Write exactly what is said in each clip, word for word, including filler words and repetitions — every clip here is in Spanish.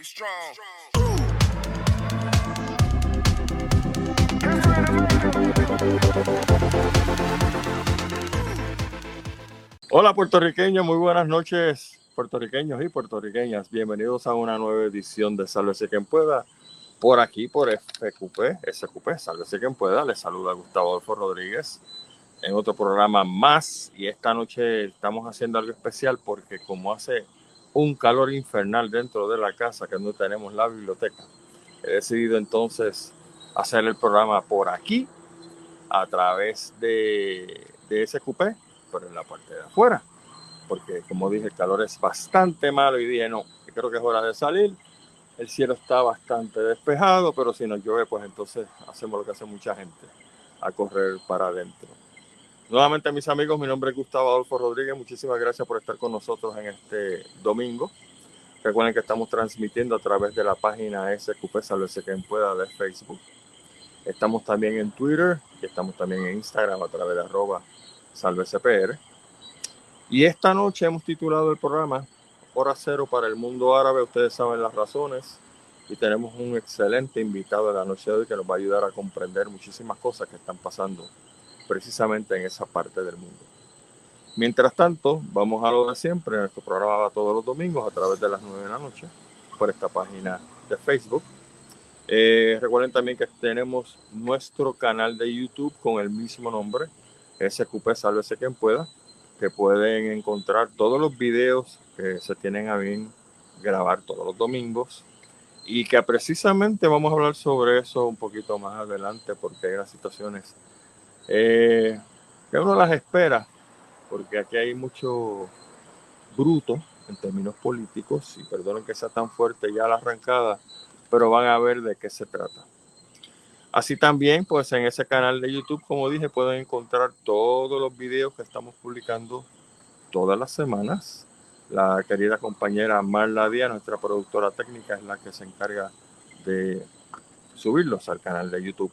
Be strong. Hola puertorriqueños, muy buenas noches puertorriqueños y puertorriqueñas. Bienvenidos a una nueva edición de Sálvese Quien Pueda. Por aquí, por F Q P, S Q P, Sálvese Quien Pueda. Les saluda Gustavo Adolfo Rodríguez en otro programa más. Y esta noche estamos haciendo algo especial porque como hace un calor infernal dentro de la casa, que no tenemos la biblioteca, he decidido entonces hacer el programa por aquí a través de, de S Q P, pero en la parte de afuera, porque como dije, el calor es bastante malo y dije, no, creo que es hora de salir. El cielo está bastante despejado, pero si nos llueve, pues entonces hacemos lo que hace mucha gente, a correr para adentro. Nuevamente, mis amigos, mi nombre es Gustavo Adolfo Rodríguez. Muchísimas gracias por estar con nosotros en este domingo. Recuerden que estamos transmitiendo a través de la página S Q P Sálvese Quien Pueda de Facebook. Estamos también en Twitter y estamos también en Instagram a través de arroba salvecpr. Y esta noche hemos titulado el programa Hora Cero para el Mundo Árabe. Ustedes saben las razones. Y tenemos un excelente invitado en la noche de hoy que nos va a ayudar a comprender muchísimas cosas que están pasando precisamente en esa parte del mundo. Mientras tanto, vamos a lo de siempre. Nuestro programa va todos los domingos a través de las nueve de la noche por esta página de Facebook. Eh, recuerden también que tenemos nuestro canal de YouTube con el mismo nombre, S Q P Sálvese Quien Pueda, que pueden encontrar todos los videos que se tienen a bien grabar todos los domingos y que precisamente vamos a hablar sobre eso un poquito más adelante porque hay unas situaciones eh, que uno las espera, porque aquí hay mucho bruto en términos políticos, y perdonen que sea tan fuerte ya la arrancada, pero van a ver de qué se trata. Así también, pues en ese canal de YouTube, como dije, pueden encontrar todos los videos que estamos publicando todas las semanas. La querida compañera Marla Díaz, nuestra productora técnica, es la que se encarga de subirlos al canal de YouTube.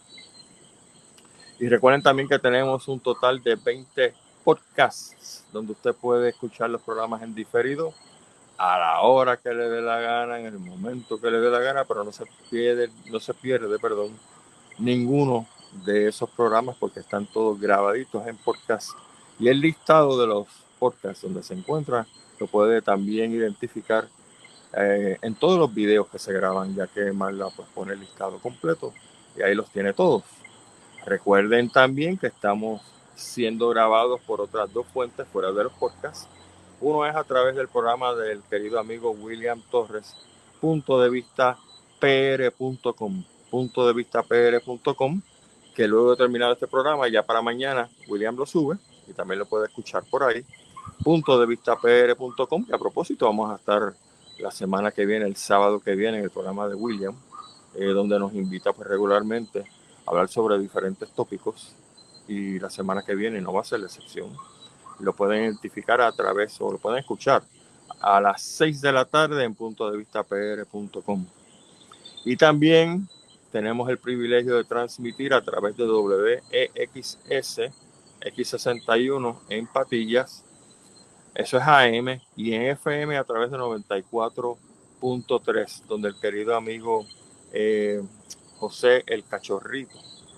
Y recuerden también que tenemos un total de veinte podcasts donde usted puede escuchar los programas en diferido a la hora que le dé la gana, en el momento que le dé la gana, pero no se pierde, no se pierde, perdón, ninguno de esos programas porque están todos grabaditos en podcast. Y el listado de los podcasts donde se encuentran lo puede también identificar eh, en todos los videos que se graban, ya que Marla pues pone el listado completo y ahí los tiene todos. Recuerden también que estamos siendo grabados por otras dos fuentes fuera de los podcasts. Uno es a través del programa del querido amigo William Torres, punto de vista p r punto com, punto de vista p r punto com, que luego de terminar este programa, ya para mañana, William lo sube y también lo puede escuchar por ahí, punto de vista p r punto com, que a propósito vamos a estar la semana que viene, el sábado que viene, en el programa de William, eh, donde nos invita pues regularmente a hablar sobre diferentes tópicos, y la semana que viene no va a ser la excepción. Lo pueden identificar a través, o lo pueden escuchar a las seis de la tarde en punto de vista p r punto com. Y también tenemos el privilegio de transmitir a través de W E X S X sesenta y uno en Patillas, eso es A M, y en F M a través de noventa y cuatro punto tres, donde el querido amigo eh, José el Cachorrito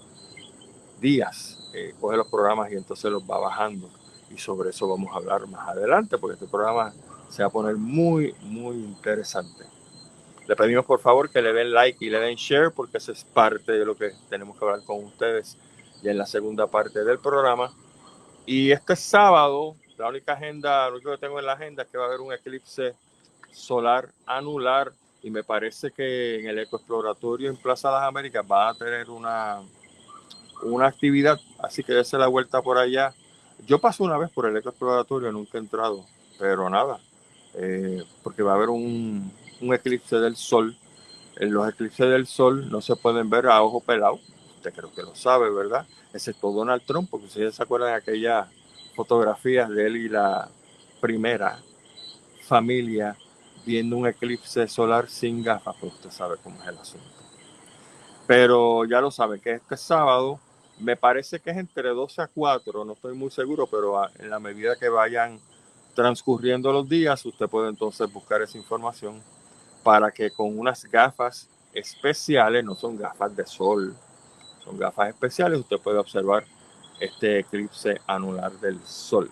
Díaz eh, coge los programas y entonces los va bajando, y sobre eso vamos a hablar más adelante porque este programa se va a poner muy muy interesante. Le pedimos por favor que le den like y le den share porque eso es parte de lo que tenemos que hablar con ustedes ya en la segunda parte del programa. Y este sábado la única agenda, lo único que tengo en la agenda es que va a haber un eclipse solar anular, y me parece que en el Ecoexploratorio en Plaza de las Américas va a tener una una actividad, así que dése la vuelta por allá. Yo paso una vez por el Ecoexploratorio, nunca he entrado, pero nada, eh, porque va a haber un, un eclipse del sol. En los eclipses del sol no se pueden ver a ojo pelado, usted creo que lo sabe, ¿verdad? Excepto Donald Trump, porque ustedes se acuerdan de aquellas fotografías de él y la primera familia viendo un eclipse solar sin gafas, pues usted sabe cómo es el asunto. Pero ya lo saben que este sábado, me parece que es entre doce a cuatro, no estoy muy seguro, pero en la medida que vayan transcurriendo los días, usted puede entonces buscar esa información para que con unas gafas especiales, no son gafas de sol, son gafas especiales, usted puede observar este eclipse anular del sol.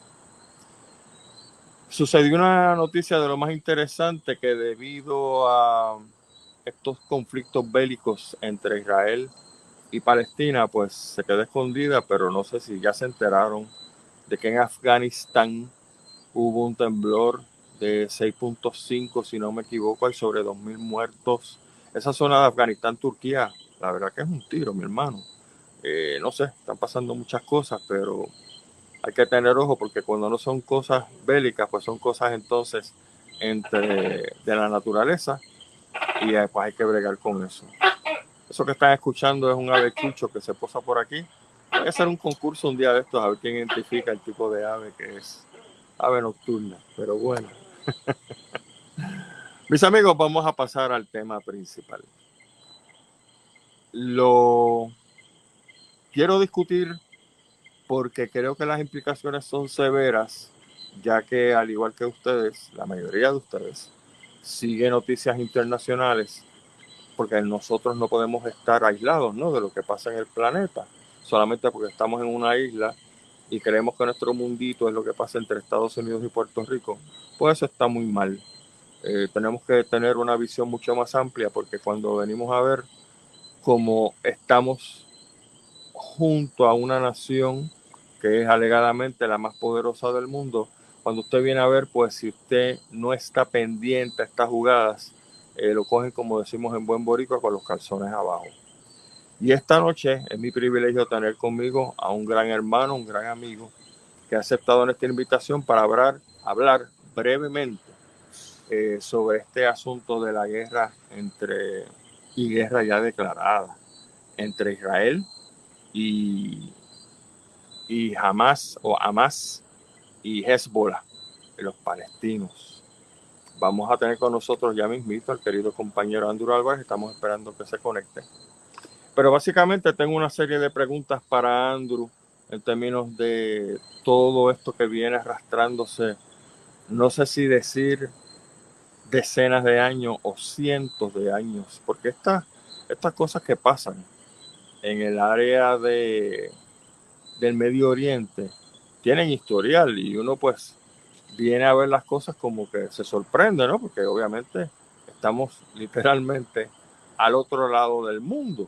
Sucedió una noticia de lo más interesante, que debido a estos conflictos bélicos entre Israel y Palestina, pues se quedó escondida, pero no sé si ya se enteraron de que en Afganistán hubo un temblor de seis punto cinco, si no me equivoco, hay sobre dos mil muertos. Esa zona de Afganistán, Turquía, la verdad que es un tiro, mi hermano. Eh, no sé, están pasando muchas cosas, pero hay que tener ojo, porque cuando no son cosas bélicas, pues son cosas entonces entre de la naturaleza, y pues hay que bregar con eso. Eso que están escuchando es un avechucho que se posa por aquí. Voy a hacer un concurso un día de estos a ver quién identifica el tipo de ave que es ave nocturna, pero bueno. Mis amigos, vamos a pasar al tema principal. Lo quiero discutir porque creo que las implicaciones son severas, ya que al igual que ustedes, la mayoría de ustedes sigue noticias internacionales, porque nosotros no podemos estar aislados, ¿no?, de lo que pasa en el planeta, solamente porque estamos en una isla y creemos que nuestro mundito es lo que pasa entre Estados Unidos y Puerto Rico. Pues eso está muy mal. Eh, tenemos que tener una visión mucho más amplia, porque cuando venimos a ver cómo estamos junto a una nación que es alegadamente la más poderosa del mundo, cuando usted viene a ver, pues si usted no está pendiente a estas jugadas, eh, lo cogen, como decimos en buen boricua, con los calzones abajo. Y esta noche es mi privilegio tener conmigo a un gran hermano, un gran amigo, que ha aceptado nuestra invitación para hablar, hablar brevemente eh, sobre este asunto de la guerra entre, y guerra ya declarada, entre Israel y, y Hamas o Hamas y Hezbollah, los palestinos. Vamos a tener con nosotros ya mismito al querido compañero Andrew Álvarez. Estamos esperando que se conecte. Pero básicamente tengo una serie de preguntas para Andrew en términos de todo esto que viene arrastrándose, no sé si decir decenas de años o cientos de años, porque estas estas cosas que pasan en el área de, del Medio Oriente tienen historial, y uno pues viene a ver las cosas como que se sorprende, ¿no? Porque obviamente estamos literalmente al otro lado del mundo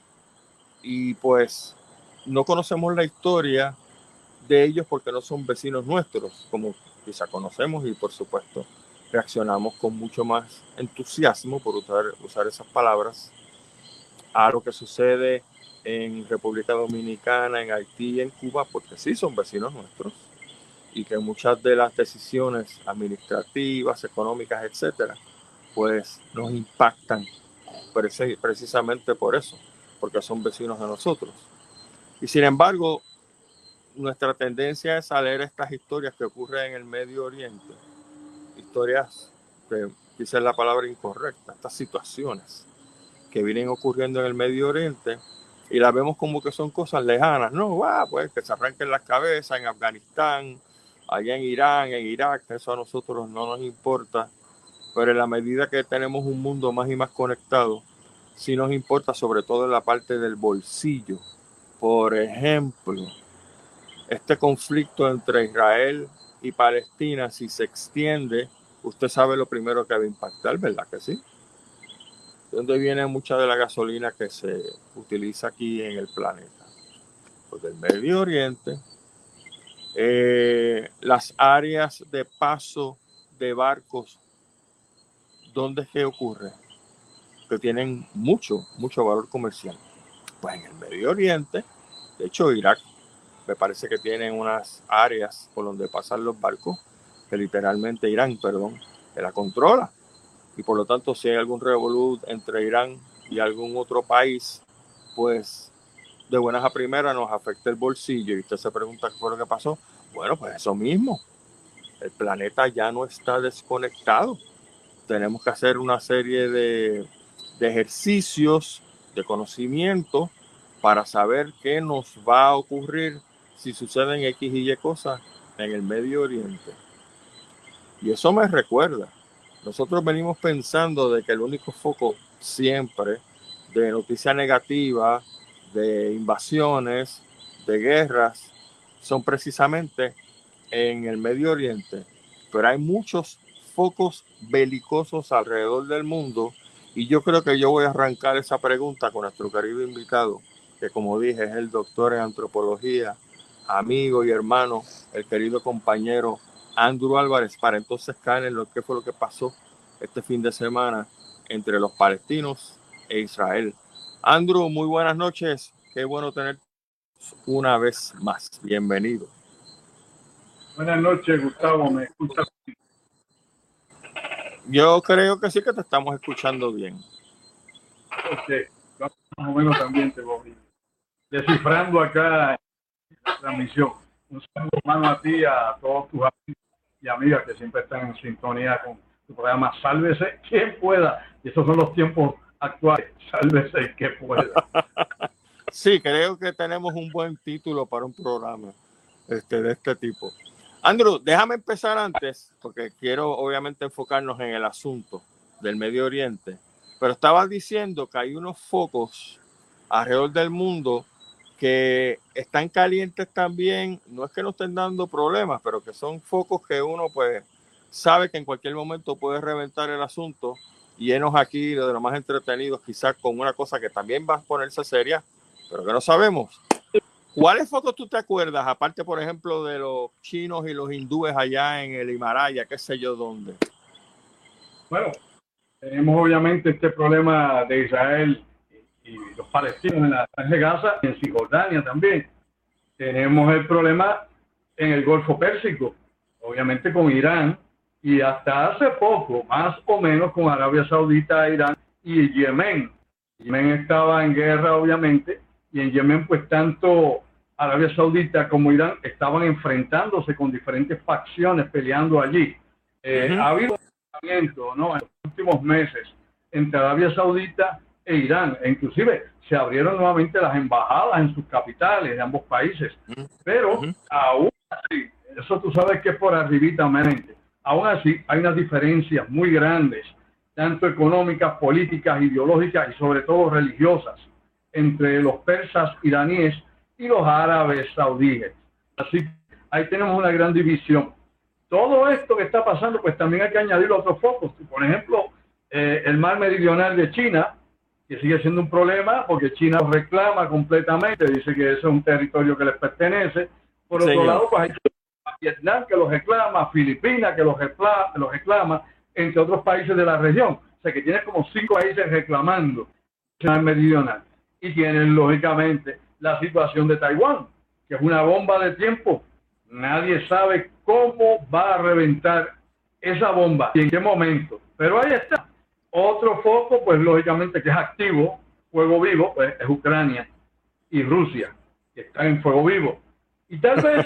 y pues no conocemos la historia de ellos porque no son vecinos nuestros, como quizá conocemos, y por supuesto reaccionamos con mucho más entusiasmo, por usar, usar esas palabras, a lo que sucede en República Dominicana, en Haití y en Cuba, porque sí son vecinos nuestros, y que muchas de las decisiones administrativas, económicas, etcétera, pues nos impactan precisamente por eso, porque son vecinos de nosotros. Y sin embargo, nuestra tendencia es a leer estas historias que ocurren en el Medio Oriente, historias que quizás es la palabra incorrecta, estas situaciones que vienen ocurriendo en el Medio Oriente, y las vemos como que son cosas lejanas, ¿no? Ah, pues que se arranquen las cabezas en Afganistán, allá en Irán, en Irak, eso a nosotros no nos importa, pero en la medida que tenemos un mundo más y más conectado, sí nos importa, sobre todo en la parte del bolsillo. Por ejemplo, este conflicto entre Israel y Palestina, si se extiende, usted sabe lo primero que va a impactar, ¿verdad que sí? ¿De dónde viene mucha de la gasolina que se utiliza aquí en el planeta? Pues del Medio Oriente. Eh, las áreas de paso de barcos, ¿dónde es que ocurre? Que tienen mucho, mucho valor comercial. Pues en el Medio Oriente. De hecho, Irak me parece que tienen unas áreas por donde pasan los barcos, que literalmente Irán, perdón, que la controla. Y por lo tanto, si hay algún revolú entre Irán y algún otro país, pues de buenas a primeras nos afecta el bolsillo. Y usted se pregunta qué fue lo que pasó. Bueno, pues eso mismo. El planeta ya no está desconectado. Tenemos que hacer una serie de, de ejercicios de conocimiento para saber qué nos va a ocurrir si suceden X y Y cosas en el Medio Oriente. Y eso me recuerda nosotros venimos pensando de que el único foco siempre de noticias negativas, de invasiones, de guerras, son precisamente en el Medio Oriente. Pero hay muchos focos belicosos alrededor del mundo y yo creo que yo voy a arrancar esa pregunta con nuestro querido invitado, que como dije es el doctor en antropología, amigo y hermano, el querido compañero Andrew Álvarez, para entonces caer en lo que fue lo que pasó este fin de semana entre los palestinos e Israel. Andrew, muy buenas noches, qué bueno tenerte una vez más, bienvenido. Buenas noches, Gustavo, ¿me escuchas? Yo creo que sí que te estamos escuchando bien. Ok, yo más o menos también te voy descifrando acá la transmisión. Un saludo mano a ti, a todos tus amigos y amigas que siempre están en sintonía con tu programa Sálvese quien pueda. Y estos son los tiempos actuales, sálvese el que pueda. Sí, creo que tenemos un buen título para un programa este, de este tipo. Andrew, déjame empezar antes, porque quiero obviamente enfocarnos en el asunto del Medio Oriente, pero estabas diciendo que hay unos focos alrededor del mundo que están calientes también, no es que no estén dando problemas, pero que son focos que uno pues sabe que en cualquier momento puede reventar el asunto, y enos aquí de los más entretenidos, quizás con una cosa que también va a ponerse seria, pero que no sabemos. ¿Cuáles focos tú te acuerdas, aparte, por ejemplo, de los chinos y los hindúes allá en el Himalaya, qué sé yo dónde? Bueno, tenemos obviamente este problema de Israel y los palestinos en la franja de Gaza, en Cisjordania también. Tenemos el problema en el Golfo Pérsico, obviamente con Irán, y hasta hace poco, más o menos, con Arabia Saudita, Irán y Yemen. Yemen estaba en guerra, obviamente, y en Yemen, pues, tanto Arabia Saudita como Irán estaban enfrentándose con diferentes facciones peleando allí. Eh, uh-huh. Ha habido un enfrentamiento, ¿no?, en los últimos meses entre Arabia Saudita e Irán, e inclusive se abrieron nuevamente las embajadas en sus capitales de ambos países, pero uh-huh. aún así, eso tú sabes que es por arribita mente, aún así hay unas diferencias muy grandes, tanto económicas, políticas, ideológicas y sobre todo religiosas, entre los persas iraníes y los árabes saudíes. Así que ahí tenemos una gran división. Todo esto que está pasando, pues también hay que añadir otros focos. Por ejemplo, eh, el mar meridional de China, que sigue siendo un problema porque China lo reclama completamente, dice que ese es un territorio que les pertenece. Por otro Señor. lado, pues hay Vietnam que lo reclama, Filipinas que lo reclama, lo reclama, entre otros países de la región. O sea que tienes como cinco países reclamando el mar meridional. Y tienen, lógicamente, la situación de Taiwán, que es una bomba de tiempo. Nadie sabe cómo va a reventar esa bomba y en qué momento. Pero ahí está. Otro foco, pues lógicamente que es activo, fuego vivo, pues es Ucrania y Rusia, que están en fuego vivo. Y tal vez,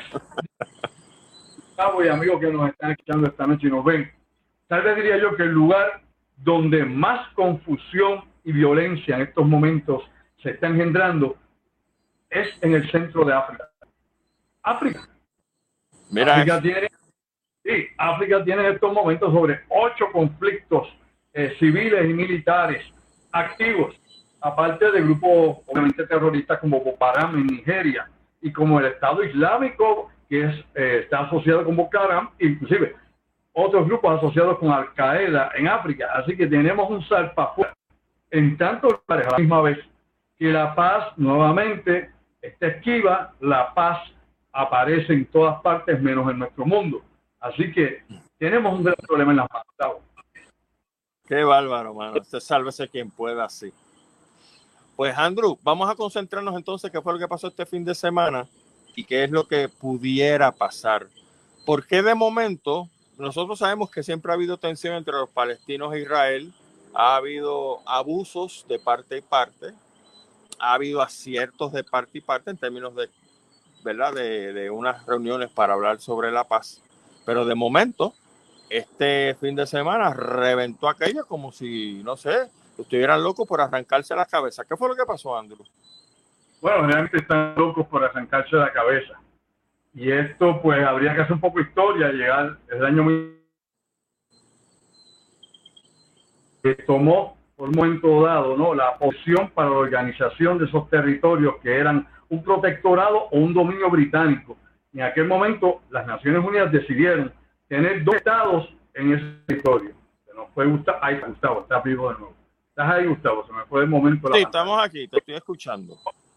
y amigos que nos están escuchando esta noche y nos ven, tal vez diría yo que el lugar donde más confusión y violencia en estos momentos se está engendrando es en el centro de África. África. Mira África tiene, sí, África tiene en estos momentos sobre ocho conflictos eh, civiles y militares activos, aparte de grupos obviamente terroristas como Boko Haram en Nigeria y como el Estado Islámico, que es, eh, está asociado con Boko Haram, inclusive otros grupos asociados con Al Qaeda en África. Así que tenemos un salpafuera en tantos lugares a la misma vez, que la paz nuevamente está esquiva, la paz aparece en todas partes menos en nuestro mundo. Así que tenemos un gran problema en las manos. Qué bárbaro, mano. Este sálvese quien pueda, así. Pues, Andrew, vamos a concentrarnos entonces qué fue lo que pasó este fin de semana y qué es lo que pudiera pasar. Porque de momento, nosotros sabemos que siempre ha habido tensión entre los palestinos e Israel, ha habido abusos de parte y parte, ha habido aciertos de parte y parte en términos de, ¿verdad?, de, de unas reuniones para hablar sobre la paz. Pero de momento, este fin de semana reventó aquello como si, no sé, estuvieran locos por arrancarse la cabeza. ¿Qué fue lo que pasó, Andrew? Bueno, realmente están locos por arrancarse la cabeza. Y esto, pues, habría que hacer un poco de historia, llegar el año que tomó por un momento dado, ¿no?, la opción para la organización de esos territorios que eran un protectorado o un dominio británico. En aquel momento las Naciones Unidas decidieron tener dos estados en ese territorio. Se nos fue Gustavo. Ahí está Gustavo, está vivo de nuevo. ¿Estás ahí, Gustavo? Se me fue el momento. Sí, estamos aquí, te estoy escuchando.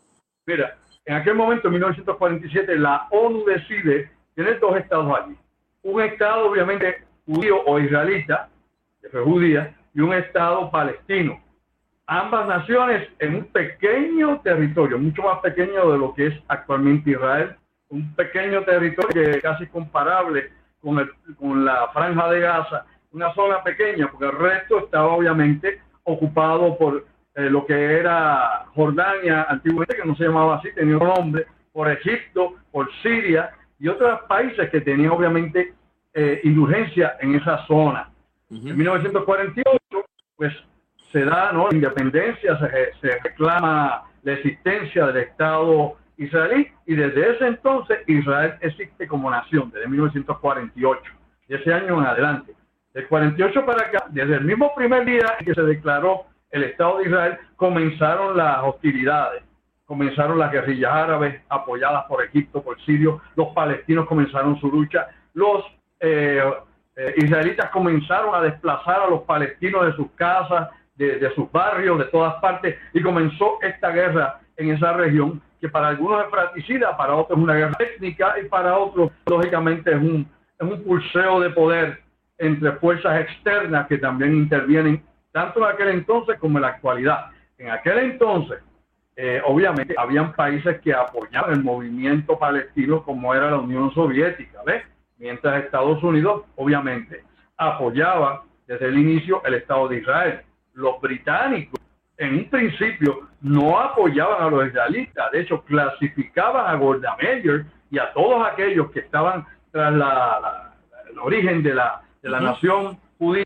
Mira, en aquel momento, en mil novecientos cuarenta y siete, la ONU decide tener dos estados allí. Un estado, obviamente, judío o israelita, que fue judía, y un estado palestino. Ambas naciones en un pequeño territorio, mucho más pequeño de lo que es actualmente Israel, un pequeño territorio que es casi comparable con, el, con la Franja de Gaza, una zona pequeña, porque el resto estaba obviamente ocupado por eh, lo que era Jordania antiguamente, que no se llamaba así, tenía otro nombre, por Egipto, por Siria y otros países que tenían obviamente eh, indulgencia en esa zona. Uh-huh. En mil novecientos cuarenta y ocho, pues se da, ¿no?, la independencia, se, se reclama la existencia del Estado israelí, y desde ese entonces Israel existe como nación, desde mil novecientos cuarenta y ocho, de ese año en adelante. Del cuarenta y ocho para acá, desde el mismo primer día en que se declaró el Estado de Israel, comenzaron las hostilidades, comenzaron las guerrillas árabes apoyadas por Egipto, por Siria, los palestinos comenzaron su lucha, los eh, eh, israelitas comenzaron a desplazar a los palestinos de sus casas, de, de sus barrios, de todas partes, y comenzó esta guerra en esa región, que para algunos es fratricida, para otros es una guerra técnica, y para otros, lógicamente, es un, es un pulseo de poder entre fuerzas externas que también intervienen, tanto en aquel entonces como en la actualidad. En aquel entonces, eh, obviamente, habían países que apoyaban el movimiento palestino, como era la Unión Soviética, ¿ves? Mientras Estados Unidos, obviamente, apoyaba desde el inicio el Estado de Israel. Los británicos, en un principio, no apoyaban a los israelitas. De hecho, clasificaban a Golda Meir y a todos aquellos que estaban tras la, la, el origen de la, de la uh-huh. nación judía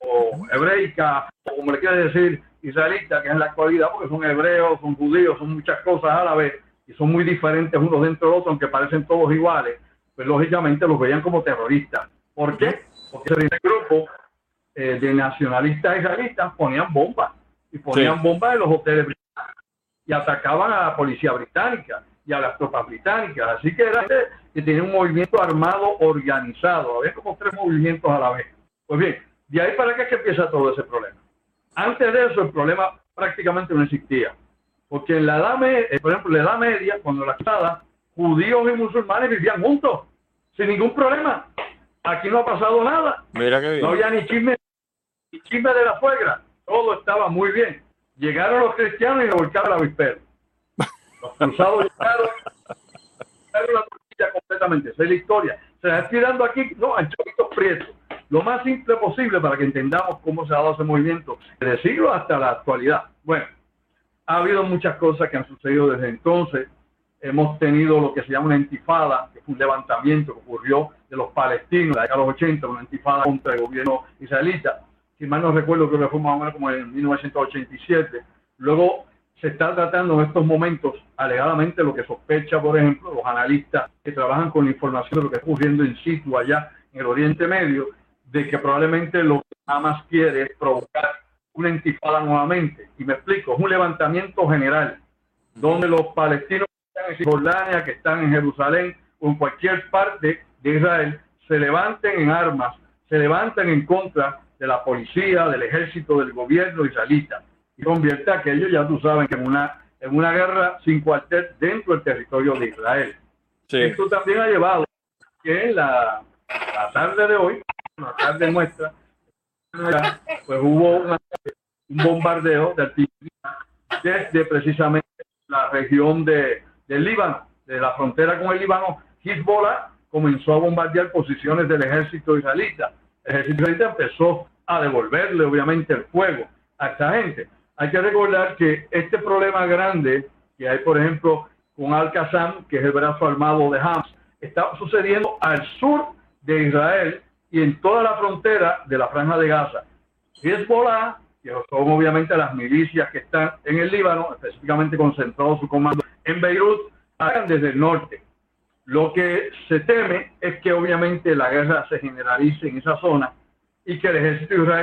o hebreica, o como le quiere decir, israelita, que es en la actualidad, porque son hebreos, son judíos, son muchas cosas a la vez, y son muy diferentes unos dentro de otros, aunque parecen todos iguales, pues lógicamente los veían como terroristas. ¿Por qué? Porque ese grupo eh, de nacionalistas israelitas ponían bombas, y ponían sí. bombas en los hoteles británicos, y atacaban a la policía británica, y a las tropas británicas. Así que era que tenía un movimiento armado organizado, había como tres movimientos a la vez. Pues bien, de ahí para acá es que empieza todo ese problema. Antes de eso, el problema prácticamente no existía. Porque en la edad media, por ejemplo, en la edad media, cuando la cruzada, judíos y musulmanes vivían juntos, sin ningún problema. Aquí no ha pasado nada. Mira qué bien. No había ni chisme, ni chisme de la suegra. Todo estaba muy bien. Llegaron los cristianos y le volcaron la avispero. Los cruzados llegaron, llegaron la tortilla completamente. Esa es la historia. Se la estoy dando aquí, no, en choquitos prietos. Lo más simple posible para que entendamos cómo se ha dado ese movimiento desde el siglo hasta la actualidad. Bueno, ha habido muchas cosas que han sucedido desde entonces. Hemos tenido lo que se llama una intifada, que fue un levantamiento que ocurrió de los palestinos en la década de los ochenta, una intifada contra el gobierno israelita. Si mal no recuerdo, creo que fue más o menos como en mil novecientos ochenta y siete. Luego se está tratando en estos momentos, alegadamente, lo que sospecha, por ejemplo, los analistas que trabajan con la información de lo que está ocurriendo in situ allá en el Oriente Medio, de que probablemente lo que Hamas quiere es provocar una intifada nuevamente. Y me explico, es un levantamiento general, donde los palestinos que están en Cisjordania, que están en Jerusalén o en cualquier parte de Israel, se levanten en armas, se levanten en contra de la policía, del ejército, del gobierno israelita, y convierte a aquello, ya tú sabes, que en una, en una guerra sin cuartel dentro del territorio de Israel. Sí. Esto también ha llevado que en la, la tarde de hoy, la tarde nuestra, pues hubo una, un bombardeo de artillería desde precisamente la región de, del Líbano, de la frontera con el Líbano. Hezbollah comenzó a bombardear posiciones del ejército israelita. El ejército israelita empezó a devolverle, obviamente, el fuego a esta gente. Hay que recordar que este problema grande que hay, por ejemplo, con Al-Qassam, que es el brazo armado de Hamas, está sucediendo al sur de Israel y en toda la frontera de la Franja de Gaza. Hezbollah, que son obviamente las milicias que están en el Líbano, específicamente concentrado su comando en Beirut, hagan desde el norte. Lo que se teme es que obviamente la guerra se generalice en esa zona y que el ejército de Israel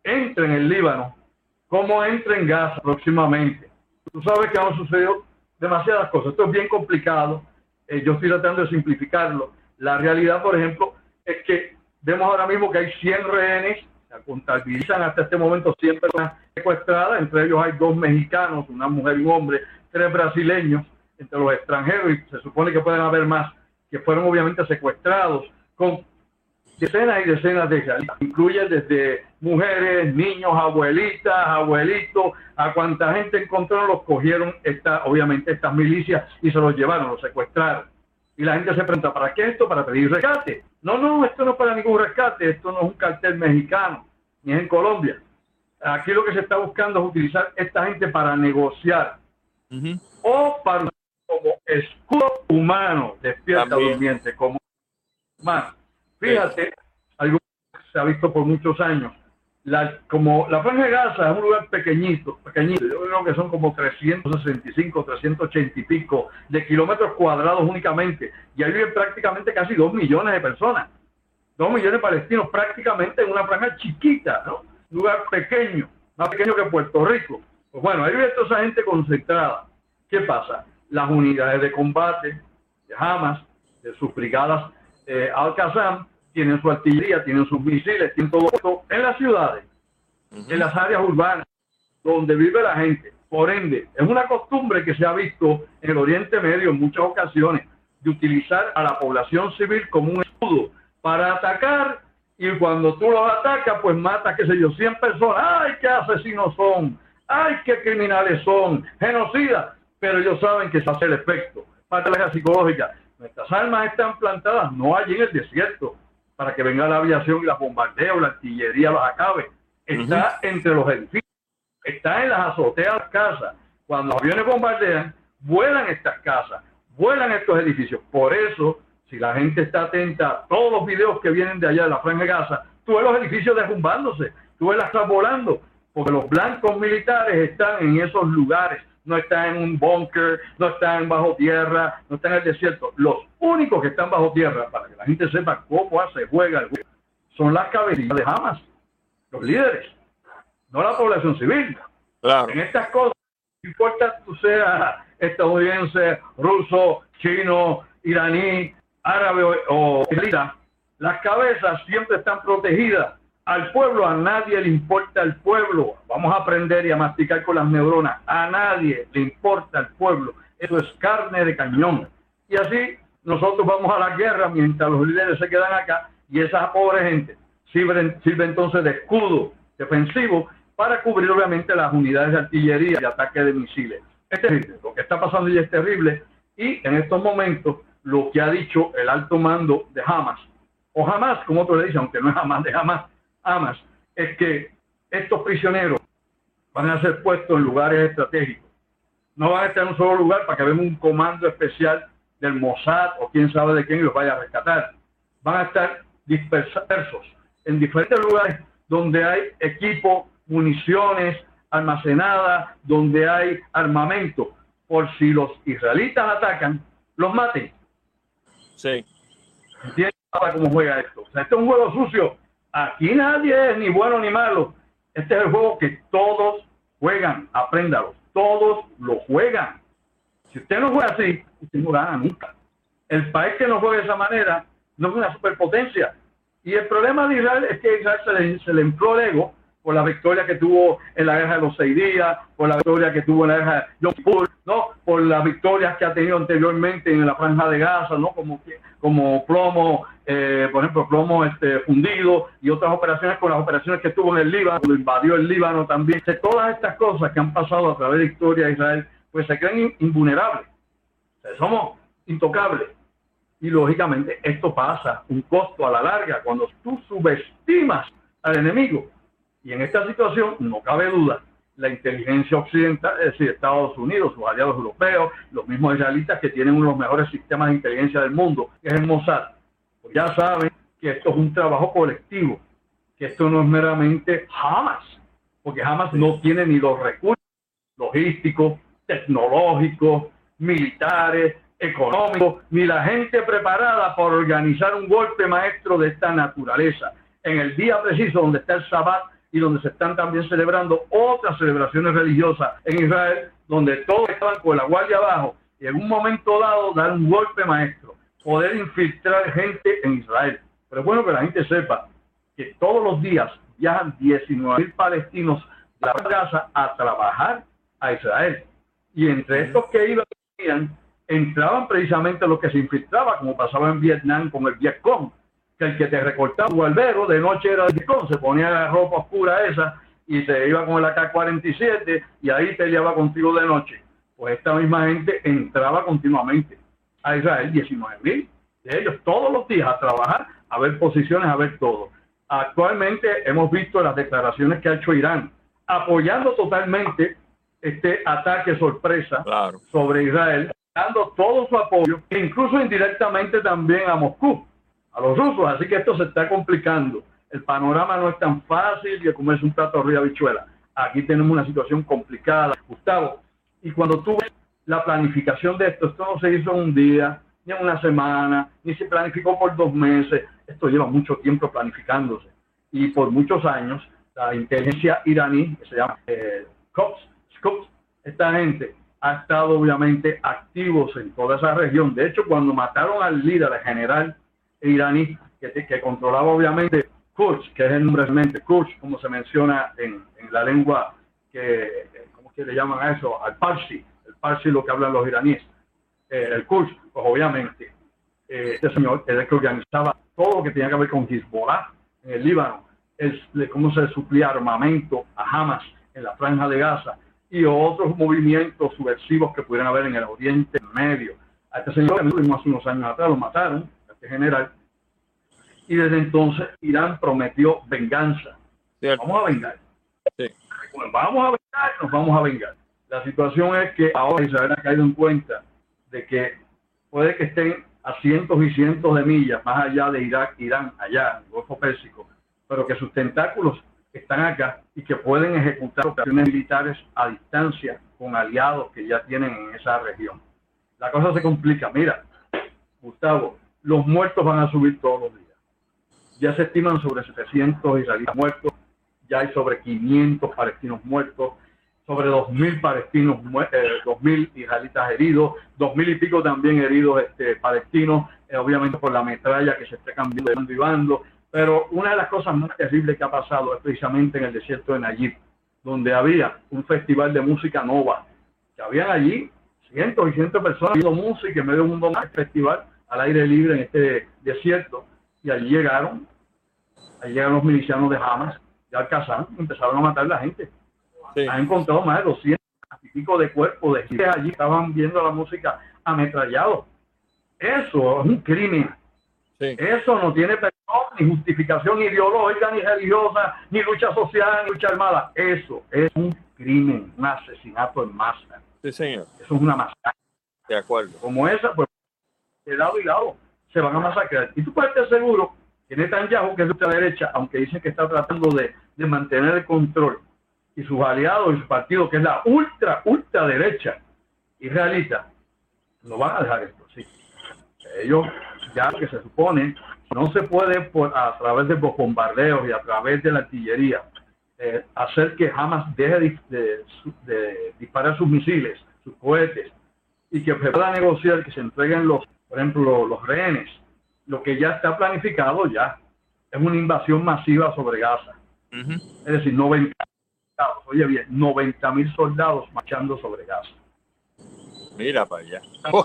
entre en el Líbano como entre en Gaza próximamente. Tú sabes que han sucedido demasiadas cosas. Esto es bien complicado. Eh, yo estoy tratando de simplificarlo. La realidad, por ejemplo, es que vemos ahora mismo que hay cien rehenes, se contabilizan hasta este momento cien personas secuestradas, entre ellos hay dos mexicanos, una mujer y un hombre, tres brasileños, entre los extranjeros, y se supone que pueden haber más, que fueron obviamente secuestrados, con decenas y decenas de israelíes. Incluye desde mujeres, niños, abuelitas, abuelitos, a cuanta gente encontraron, los cogieron, esta, obviamente, estas milicias y se los llevaron, los secuestraron. Y la gente se pregunta, ¿para qué esto? ¿Para pedir rescate? No, no, esto no es para ningún rescate, esto no es un cartel mexicano, ni es en Colombia. Aquí lo que se está buscando es utilizar esta gente para negociar, uh-huh. o para como escudo humano, despierta También. durmiente, como humano. Fíjate, algo que se ha visto por muchos años, la, como la Franja de Gaza es un lugar pequeñito, pequeñito, yo creo que son como trescientos sesenta y cinco, trescientos ochenta y pico de kilómetros cuadrados únicamente, y ahí viven prácticamente casi dos millones de personas, dos millones de palestinos prácticamente en una franja chiquita, ¿no? Un lugar pequeño, más pequeño que Puerto Rico. Pues bueno, ahí vive toda esa gente concentrada. ¿Qué pasa? Las unidades de combate de Hamas, de sus brigadas eh, Al-Qassam, tienen su artillería, tienen sus misiles, tienen todo esto en las ciudades, uh-huh. en las áreas urbanas, donde vive la gente. Por ende, es una costumbre que se ha visto en el Oriente Medio en muchas ocasiones, de utilizar a la población civil como un escudo para atacar, y cuando tú los atacas, pues matas, qué sé yo, cien personas. ¡Ay, qué asesinos son! ¡Ay, qué criminales son! ¡Genocidas! Pero ellos saben que se hace el efecto. Parte de la psicológica. Nuestras armas están plantadas no allí en el desierto, para que venga la aviación y la bombardeo, la artillería los acabe. Está uh-huh. entre los edificios, está en las azoteas de las casas. Cuando los aviones bombardean, vuelan estas casas, vuelan estos edificios. Por eso, si la gente está atenta a todos los videos que vienen de allá de la Franja de Gaza, tú ves los edificios derrumbándose, tú ves las casas volando, porque los blancos militares están en esos lugares. No están en un búnker, no están bajo tierra, no están en el desierto. Los únicos que están bajo tierra, para que la gente sepa cómo se juega el juego, son las cabecillas de Hamas, los líderes, no la población civil. Claro. En estas cosas, no importa tú seas estadounidense, ruso, chino, iraní, árabe o israelita, las cabezas siempre están protegidas. Al pueblo, a nadie le importa el pueblo. Vamos a aprender y a masticar con las neuronas. A nadie le importa el pueblo. Eso es carne de cañón. Y así nosotros vamos a la guerra mientras los líderes se quedan acá, y esa pobre gente sirve, sirve entonces de escudo defensivo para cubrir obviamente las unidades de artillería y ataque de misiles. Es terrible. Lo que está pasando ya es terrible, y en estos momentos lo que ha dicho el alto mando de Hamas, o Hamas, como otros le dicen, aunque no es Hamas de Hamas, Hamas, es que estos prisioneros van a ser puestos en lugares estratégicos. No van a estar en un solo lugar para que venga un comando especial del Mossad o quién sabe de quién y los vaya a rescatar. Van a estar dispersos en diferentes lugares donde hay equipo, municiones almacenadas, donde hay armamento, por si los israelitas atacan, los maten. Sí. ¿Entiendes cómo juega esto? O sea, este es un juego sucio. Aquí nadie es ni bueno ni malo. Este es el juego que todos juegan. Apréndalo. Todos lo juegan. Si usted no juega así, usted no gana nunca. El país que no juega de esa manera no es una superpotencia. Y el problema de Israel es que a Israel se le, se le infló el ego por la victoria que tuvo en la guerra de los seis días, por la victoria que tuvo en la guerra de Yom Kippur, ¿no? Por las victorias que ha tenido anteriormente en la Franja de Gaza, ¿no? Como, como plomo, eh, por ejemplo, plomo este, fundido, y otras operaciones, con las operaciones que tuvo en el Líbano, cuando invadió el Líbano también. De todas estas cosas que han pasado a través de la historia de Israel, pues se creen invulnerables. O sea, somos intocables. Y lógicamente esto pasa un costo a la larga cuando tú subestimas al enemigo. Y en esta situación, no cabe duda, la inteligencia occidental, es decir, Estados Unidos, sus aliados europeos, los mismos israelitas que tienen uno de los mejores sistemas de inteligencia del mundo, que es el Mossad, pues ya saben que esto es un trabajo colectivo, que esto no es meramente Hamas, porque Hamas no tiene ni los recursos logísticos, tecnológicos, militares, económicos, ni la gente preparada para organizar un golpe maestro de esta naturaleza. En el día preciso donde está el Sabbat, y donde se están también celebrando otras celebraciones religiosas en Israel, donde todos estaban con la guardia abajo y en un momento dado dar un golpe maestro, poder infiltrar gente en Israel. Pero es bueno que la gente sepa que todos los días viajan diecinueve mil palestinos de la Gaza a trabajar a Israel. Y entre estos que iban, entraban precisamente los que se infiltraba, como pasaba en Vietnam con el Vietcong, que el que te recortaba un barbero de noche era el Vietcong, se ponía la ropa oscura esa y se iba con el A K cuarenta y siete y ahí peleaba contigo de noche. Pues esta misma gente entraba continuamente a Israel, diecinueve mil de ellos todos los días a trabajar, a ver posiciones, a ver todo. Actualmente hemos visto las declaraciones que ha hecho Irán, apoyando totalmente este ataque sorpresa claro. sobre Israel, dando todo su apoyo, incluso indirectamente también a Moscú, a los rusos. Así que esto se está complicando. El panorama no es tan fácil de comerse un plato de habichuela. Aquí tenemos una situación complicada, Gustavo. Y cuando tú ves la planificación de esto, esto no se hizo en un día, ni en una semana, ni se planificó por dos meses. Esto lleva mucho tiempo planificándose. Y por muchos años, la inteligencia iraní, que se llama eh, Cops, Cops, esta gente ha estado obviamente activos en toda esa región. De hecho, cuando mataron al líder, al general iraní, que, que controlaba obviamente Kurds, que es el nombre realmente Kurds, como se menciona en, en la lengua que, ¿cómo que le llaman a eso? Al Parsi, el Parsi lo que hablan los iraníes, eh, el Kurds, pues obviamente, eh, este señor era el que organizaba todo lo que tenía que ver con Hezbollah en el Líbano, el, de cómo se suplía armamento a Hamas en la Franja de Gaza y otros movimientos subversivos que pudieran haber en el Oriente Medio. A este señor que tuvimos hace unos años atrás, lo mataron, a este general, y desde entonces Irán prometió venganza. Cierto. Vamos a vengar. Sí. Bueno, vamos a vengar, nos vamos a vengar. La situación es que ahora Israel ha caído en cuenta de que puede que estén a cientos y cientos de millas más allá de Irak, Irán, allá, en el Golfo Pérsico, pero que sus tentáculos están acá y que pueden ejecutar operaciones militares a distancia con aliados que ya tienen en esa región. La cosa se complica. Mira, Gustavo, los muertos van a subir todos los días. Ya se estiman sobre setecientos israelíes muertos, ya hay sobre quinientos palestinos muertos, sobre dos mil palestinos, eh, dos mil israelitas heridos, dos mil y pico también heridos este, palestinos, eh, obviamente por la metralla que se está cambiando de bando y bando. Pero una de las cosas más terribles que ha pasado es precisamente en el desierto de Nayib, donde había un festival de música nova, que habían allí cientos y cientos de personas haciendo música en medio de un mundo más festival al aire libre en este desierto, y allí llegaron, allí llegaron los milicianos de Hamas, de Al-Qassam, empezaron a matar a la gente. Sí. Han encontrado más de doscientos y pico de cuerpos de gente allí, estaban viendo la música ametrallados. Eso es un crimen. Sí. Eso no tiene perdón, ni justificación ideológica, ni religiosa, ni lucha social, ni lucha armada. Eso es un crimen, un asesinato en masa. Sí, señor. Eso es una masacre. De acuerdo. Como esa, pues, de lado y lado, se van a masacrar. Y tú puedes estar seguro que Netanyahu, que es de ultraderecha, aunque dicen que está tratando de, de mantener el control, y sus aliados y su partido, que es la ultra, ultraderecha israelita, no van a dejar esto, sí. Ellos, ya que se supone, no se puede por, a través de los bombardeos y a través de la artillería eh, hacer que Hamas deje de, de, de disparar sus misiles, sus cohetes, y que se pueda negociar que se entreguen los, por ejemplo, los, los rehenes. Lo que ya está planificado ya es una invasión masiva sobre Gaza. Uh-huh. Es decir, noventa oye bien, noventa mil soldados marchando sobre Gaza. Mira para allá. Oh.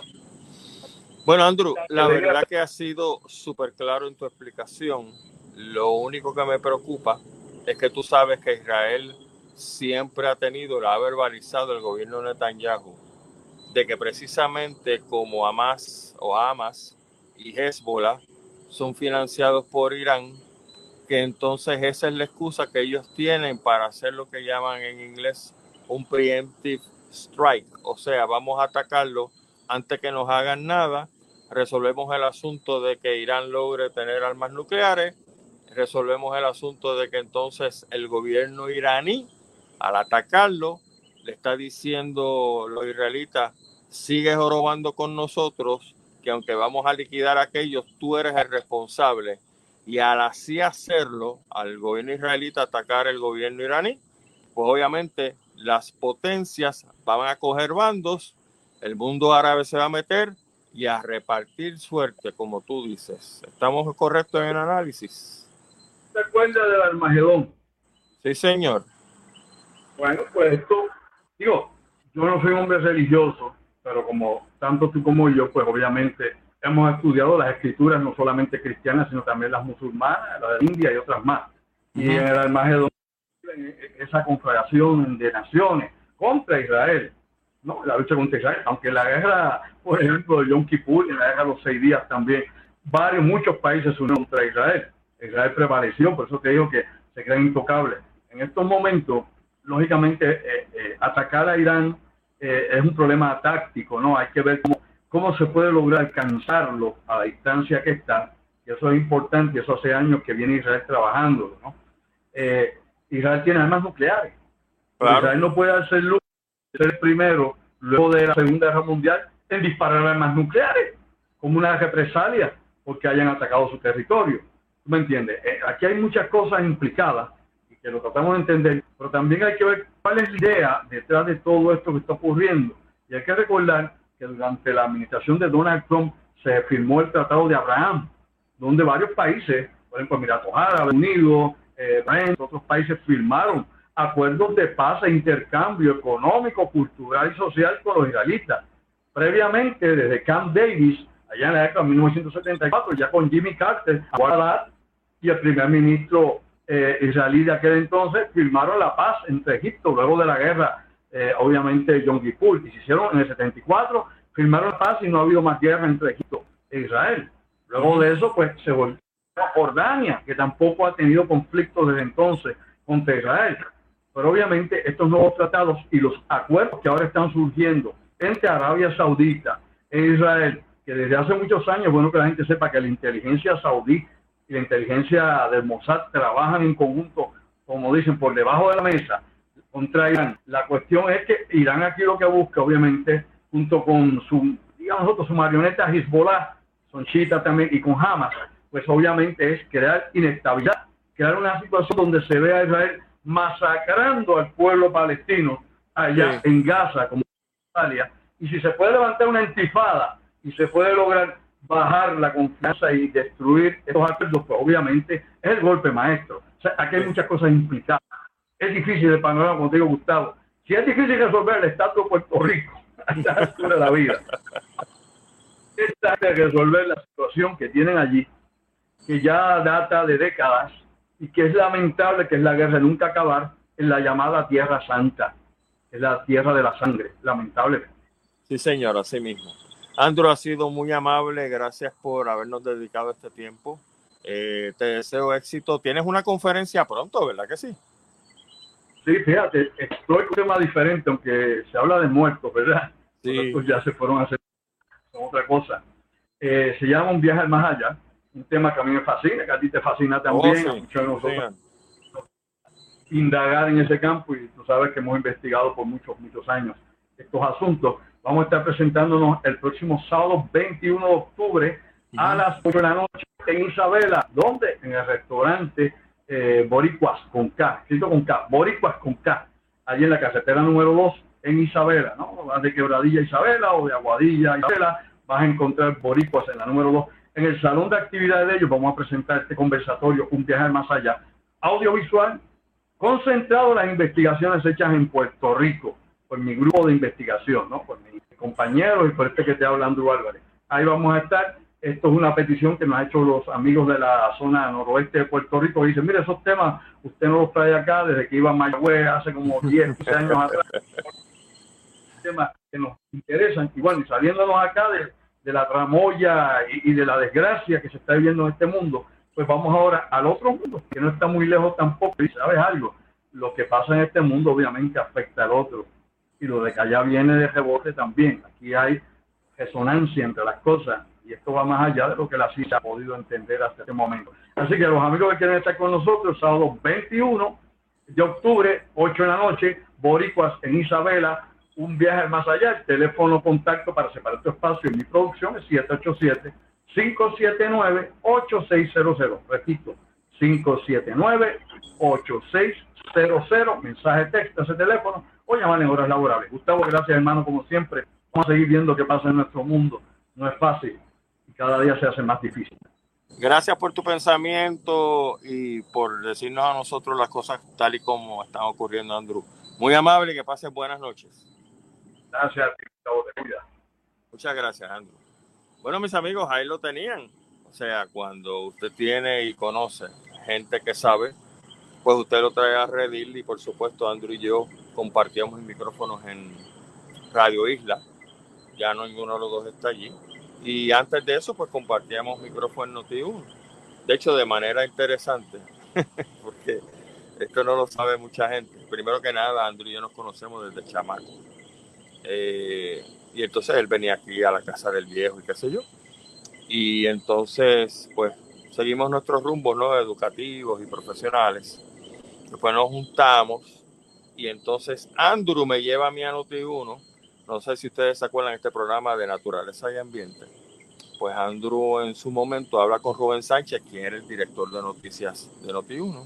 Bueno, Andrew, la verdad que ha sido súper claro en tu explicación. Lo único que me preocupa es que tú sabes que Israel siempre ha tenido, lo ha verbalizado el gobierno de Netanyahu, de que precisamente como Hamas o Hamas y Hezbollah son financiados por Irán, que entonces esa es la excusa que ellos tienen para hacer lo que llaman en inglés un preemptive strike. O sea, vamos a atacarlo antes que nos hagan nada, resolvemos el asunto de que Irán logre tener armas nucleares, resolvemos el asunto de que entonces el gobierno iraní, al atacarlo, le está diciendo a los israelitas, sigue jorobando con nosotros, que aunque vamos a liquidar a aquellos, tú eres el responsable. y al así hacerlo, al gobierno israelita atacar el gobierno iraní, pues obviamente las potencias van a coger bandos, el mundo árabe se va a meter y a repartir suerte, como tú dices. ¿Estamos correctos en el análisis? ¿Te acuerdas del Armagedón? Sí, señor. Bueno, pues esto, digo, yo no soy un hombre religioso, pero como tanto tú como yo, pues obviamente hemos estudiado las escrituras, no solamente cristianas, sino también las musulmanas, las de India y otras más. Uh-huh. Y en el Armagedón, esa confederación de naciones contra Israel, ¿no? La lucha contra Israel, aunque la guerra, por ejemplo, de Yom Kippur, en la guerra de los seis días también, varios, muchos países se unieron contra Israel. Israel prevaleció, por eso te digo que se creen intocables. En estos momentos, lógicamente, eh, eh, atacar a Irán eh, es un problema táctico, ¿no? Hay que ver cómo, cómo se puede lograr alcanzarlo a la distancia que está, y eso es importante, eso hace años que viene Israel trabajando, ¿no? Eh, Israel tiene armas nucleares. Claro. Israel no puede hacer lujo de ser el primero, luego de la Segunda Guerra Mundial, en disparar armas nucleares, como una represalia, porque hayan atacado su territorio. ¿Tú me entiendes? Eh, aquí hay muchas cosas implicadas, y que lo tratamos de entender, pero también hay que ver cuál es la idea detrás de todo esto que está ocurriendo. Y hay que recordar que durante la administración de Donald Trump se firmó el Tratado de Abraham, donde varios países, por ejemplo, Emiratos Árabes Unidos, eh, otros países firmaron acuerdos de paz e intercambio económico, cultural y social con los israelitas. Previamente, desde Camp Davis, allá en la década de mil novecientos setenta y cuatro, ya con Jimmy Carter y el primer ministro eh, israelí de aquel entonces, firmaron la paz entre Egipto, luego de la guerra, eh, obviamente, Yom Kippur, y se hicieron en el setenta y cuatro, firmaron la paz y no ha habido más guerra entre Egipto e Israel. Luego de eso, pues, se volvió a Jordania, que tampoco ha tenido conflictos desde entonces contra Israel. Pero obviamente estos nuevos tratados y los acuerdos que ahora están surgiendo entre Arabia Saudita e Israel, que desde hace muchos años, bueno que la gente sepa que la inteligencia saudí y la inteligencia del Mossad trabajan en conjunto, como dicen, por debajo de la mesa contra Irán. La cuestión es que Irán aquí lo que busca, obviamente, junto con su, digamos nosotros, su marioneta Hezbollah, son chiitas también, y con Hamas, pues obviamente es crear inestabilidad, crear una situación donde se vea a Israel masacrando al pueblo palestino allá sí. en Gaza, como en Italia, y si se puede levantar una intifada y se puede lograr bajar la confianza y destruir estos acuerdos, pues obviamente es el golpe maestro. O sea, aquí hay muchas cosas implicadas. Es difícil el panorama, como te digo, Gustavo. Si es difícil resolver el estatus de Puerto Rico a esta altura de la vida, es de resolver la situación que tienen allí, que ya data de décadas, y que es lamentable, que es la guerra de nunca acabar, en la llamada Tierra Santa, es la tierra de la sangre, lamentable. Sí, señor, así mismo. Andrew, ha sido muy amable, gracias por habernos dedicado este tiempo. Eh, te deseo éxito. Tienes una conferencia pronto, ¿verdad que sí? Sí, fíjate, estoy con un tema diferente, aunque se habla de muertos, ¿verdad? Sí. Estos ya se fueron a hacer otra cosa. Eh, se llama Un viaje al más allá, un tema que a mí me fascina, que a ti te fascina también, oh, sí. Muchos de nosotros sí. Indagar en ese campo, y tú sabes que hemos investigado por muchos, muchos años estos asuntos. Vamos a estar presentándonos el próximo sábado veintiuno de octubre uh-huh. a las ocho de la noche en Isabela. ¿Dónde? En el restaurante eh, Boricuas con K, escrito con K, Boricuas con K, allí en la carretera número dos en Isabela, ¿no? Vas de Quebradilla a Isabela o de Aguadilla a Isabela, vas a encontrar Boricuas en la número dos. En el salón de actividades de ellos vamos a presentar este conversatorio, Un viaje al más allá, audiovisual, concentrado en las investigaciones hechas en Puerto Rico, por mi grupo de investigación, ¿no? Por mis compañeros y por este que te habla Andrew Álvarez. Ahí vamos a estar. Esto es una petición que nos han hecho los amigos de la zona noroeste de Puerto Rico. Dicen, mire, esos temas usted no los trae acá desde que iba a Mayagüez hace como diez, quince años atrás. Temas que nos interesan. Y bueno, y saliéndonos acá de, de la tramoya y, y de la desgracia que se está viviendo en este mundo, pues vamos ahora al otro mundo, que no está muy lejos tampoco. Y sabes algo, lo que pasa en este mundo obviamente afecta al otro. Y lo de que allá viene de rebote también. Aquí hay resonancia entre las cosas, y esto va más allá de lo que la ciencia ha podido entender hasta este momento. Así que los amigos que quieren estar con nosotros, sábado veintiuno de octubre, ocho de la noche, Boricuas en Isabela, Un viaje al más allá. El teléfono contacto para separar tu espacio en mi producción es siete ocho siete, cinco siete nueve, ocho seis cero cero. Repito, cinco siete nueve, ocho seis cero cero. Mensaje texto a ese teléfono o llamar en horas laborables. Gustavo, gracias hermano, como siempre. Vamos a seguir viendo qué pasa en nuestro mundo. No es fácil y cada día se hace más difícil. Gracias por tu pensamiento y por decirnos a nosotros las cosas tal y como están ocurriendo, Andrew. Muy amable y que pases buenas noches. Gracias, Gustavo, te cuida. Muchas gracias, Andrew. Bueno, mis amigos, ahí lo tenían. O sea, cuando usted tiene y conoce gente que sabe, pues usted lo trae a Redil y por supuesto Andrew y yo compartíamos micrófonos en Radio Isla. Ya no ninguno de los dos está allí. Y antes de eso, pues compartíamos micrófono en Noti uno. De hecho, de manera interesante, porque esto no lo sabe mucha gente. Primero que nada, Andrew y yo nos conocemos desde chamaco. Eh, y entonces él venía aquí a la casa del viejo y qué sé yo. Y entonces, pues, seguimos nuestros rumbos, ¿no? Educativos y profesionales. Después nos juntamos y entonces Andrew me lleva a mí a Noti uno. No sé si ustedes se acuerdan de este programa de Naturaleza y Ambiente. Pues Andrew en su momento habla con Rubén Sánchez, quien era el director de noticias de Noti uno.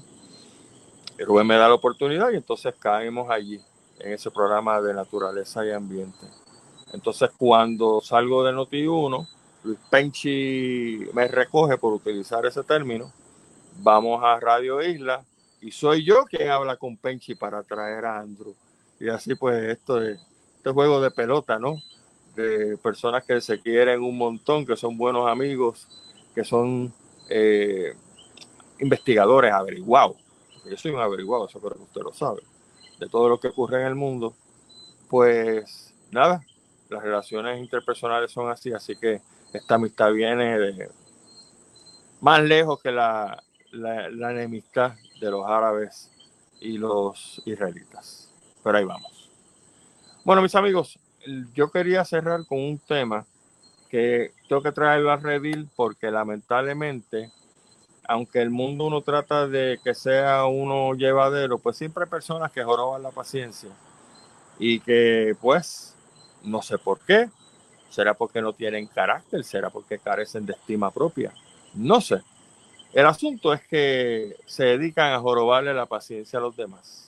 Y Rubén me da la oportunidad y entonces caímos allí en ese programa de Naturaleza y Ambiente. Entonces cuando salgo de Noti uno, Luis Penchi me recoge por utilizar ese término. Vamos a Radio Isla y soy yo quien habla con Penchi para traer a Andrew. Y así pues esto es este juego de pelota, ¿no? De personas que se quieren un montón, que son buenos amigos, que son eh, investigadores averiguados. Yo soy un averiguado, eso creo que usted lo sabe, de todo lo que ocurre en el mundo. Pues nada, las relaciones interpersonales son así, así que esta amistad viene de más lejos que la, la, la enemistad de los árabes y los israelitas. Pero ahí vamos. Bueno, mis amigos, yo quería cerrar con un tema que tengo que traerlo a Redil porque lamentablemente, aunque el mundo uno trata de que sea uno llevadero, pues siempre hay personas que joroban la paciencia y que pues no sé por qué, será porque no tienen carácter, será porque carecen de estima propia, no sé. El asunto es que se dedican a jorobarle la paciencia a los demás.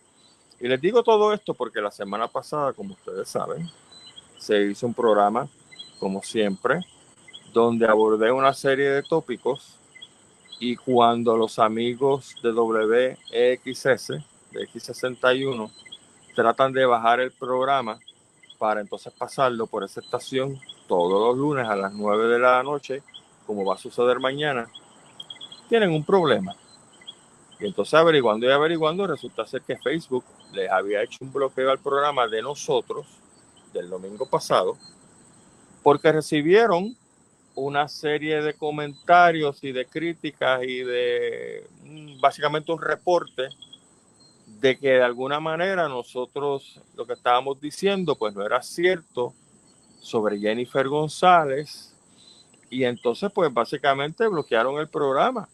Y les digo todo esto porque la semana pasada, como ustedes saben, se hizo un programa, como siempre, donde abordé una serie de tópicos y cuando los amigos de W E X S, de X sesenta y uno, tratan de bajar el programa para entonces pasarlo por esa estación todos los lunes a las nueve de la noche, como va a suceder mañana, tienen un problema. Y entonces averiguando y averiguando, resulta ser que Facebook les había hecho un bloqueo al programa de nosotros del domingo pasado porque recibieron una serie de comentarios y de críticas y de básicamente un reporte de que de alguna manera nosotros lo que estábamos diciendo pues no era cierto sobre Jennifer González y entonces pues básicamente bloquearon el programa.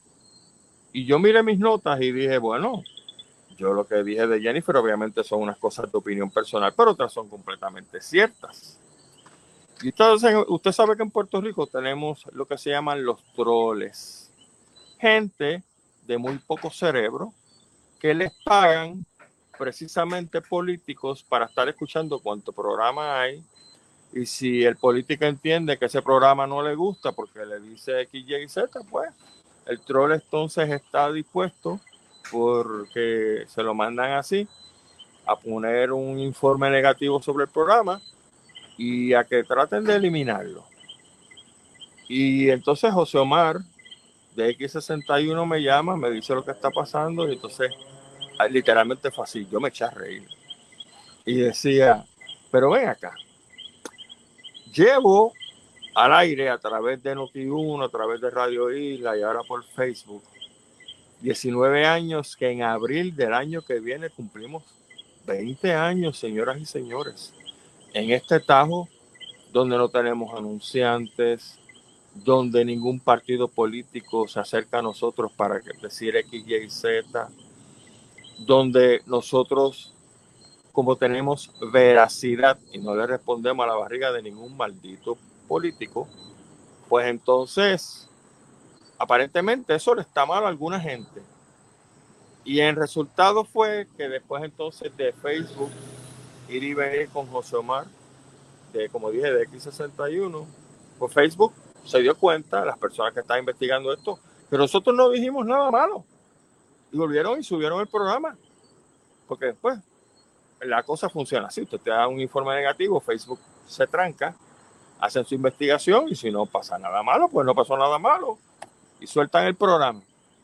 Y yo miré mis notas y dije, bueno, yo lo que dije de Jennifer obviamente son unas cosas de opinión personal, pero otras son completamente ciertas. Y entonces, usted sabe que en Puerto Rico tenemos lo que se llaman los troles. Gente de muy poco cerebro que les pagan precisamente políticos para estar escuchando cuánto programa hay. Y si el político entiende que ese programa no le gusta porque le dice X, Y, Z, pues el troll entonces está dispuesto, porque se lo mandan así, a poner un informe negativo sobre el programa y a que traten de eliminarlo. Y entonces José Omar de X sesenta y uno me llama, me dice lo que está pasando y entonces literalmente fue así, yo me eché a reír y decía, pero ven acá, llevo al aire a través de Noti uno, a través de Radio Isla y ahora por Facebook diecinueve años, que en abril del año que viene cumplimos veinte años, señoras y señores, en este tajo donde no tenemos anunciantes, donde ningún partido político se acerca a nosotros para decir X, Y, Z, donde nosotros, como tenemos veracidad y no le respondemos a la barriga de ningún maldito político, Pues entonces, aparentemente eso le está mal a alguna gente. Y el resultado fue que después entonces de Facebook ir y venir con José Omar, de, como dije, de equis sesenta y uno, pues Facebook se dio cuenta, las personas que están investigando esto, que nosotros no dijimos nada malo. Y volvieron y subieron el programa. Porque después la cosa funciona así. Usted te da un informe negativo, Facebook se tranca, hacen su investigación y si no pasa nada malo, pues no pasó nada malo. Y sueltan el programa.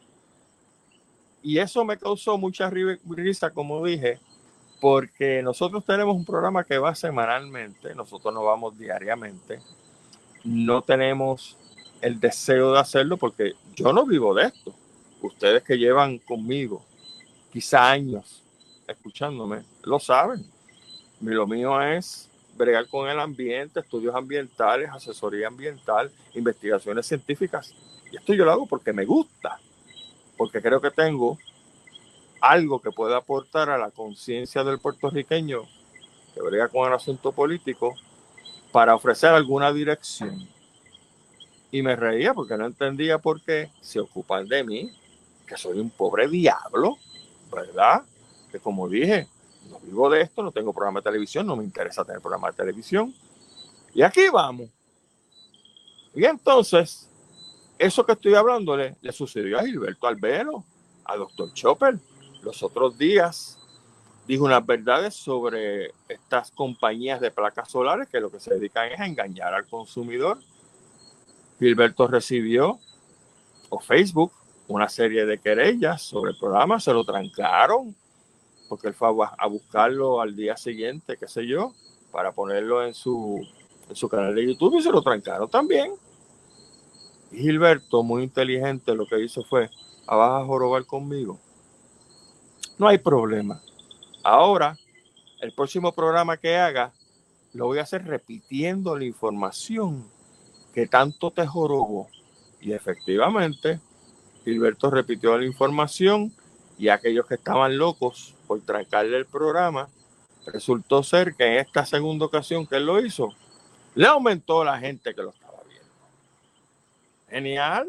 Y eso me causó mucha risa, como dije, porque nosotros tenemos un programa que va semanalmente, nosotros no vamos diariamente. No tenemos el deseo de hacerlo porque yo no vivo de esto. Ustedes que llevan conmigo quizá años escuchándome lo saben. Lo mío es bregar con el ambiente, estudios ambientales, asesoría ambiental, investigaciones científicas. Y esto yo lo hago porque me gusta, porque creo que tengo algo que pueda aportar a la conciencia del puertorriqueño que brega con el asunto político para ofrecer alguna dirección. Y me reía porque no entendía por qué se ocupan de mí, que soy un pobre diablo, ¿verdad? Que como dije, no vivo de esto, no tengo programa de televisión, no me interesa tener programa de televisión. Y aquí vamos. Y entonces, eso que estoy hablándole le sucedió a Gilberto Albero, a doctor Chopper. Los otros días dijo unas verdades sobre estas compañías de placas solares que lo que se dedican es a engañar al consumidor. Gilberto recibió, o Facebook, una serie de querellas sobre el programa, se lo trancaron, porque él fue a buscarlo al día siguiente, qué sé yo, para ponerlo en su, en su canal de YouTube y se lo trancaron también. Y Gilberto, muy inteligente, lo que hizo fue, ¿ah, vas a jorobar conmigo? No hay problema. Ahora, el próximo programa que haga, lo voy a hacer repitiendo la información que tanto te jorobó. Y efectivamente, Gilberto repitió la información y aquellos que estaban locos por trancarle el programa, resultó ser que en esta segunda ocasión que él lo hizo, le aumentó la gente que lo estaba viendo. Genial.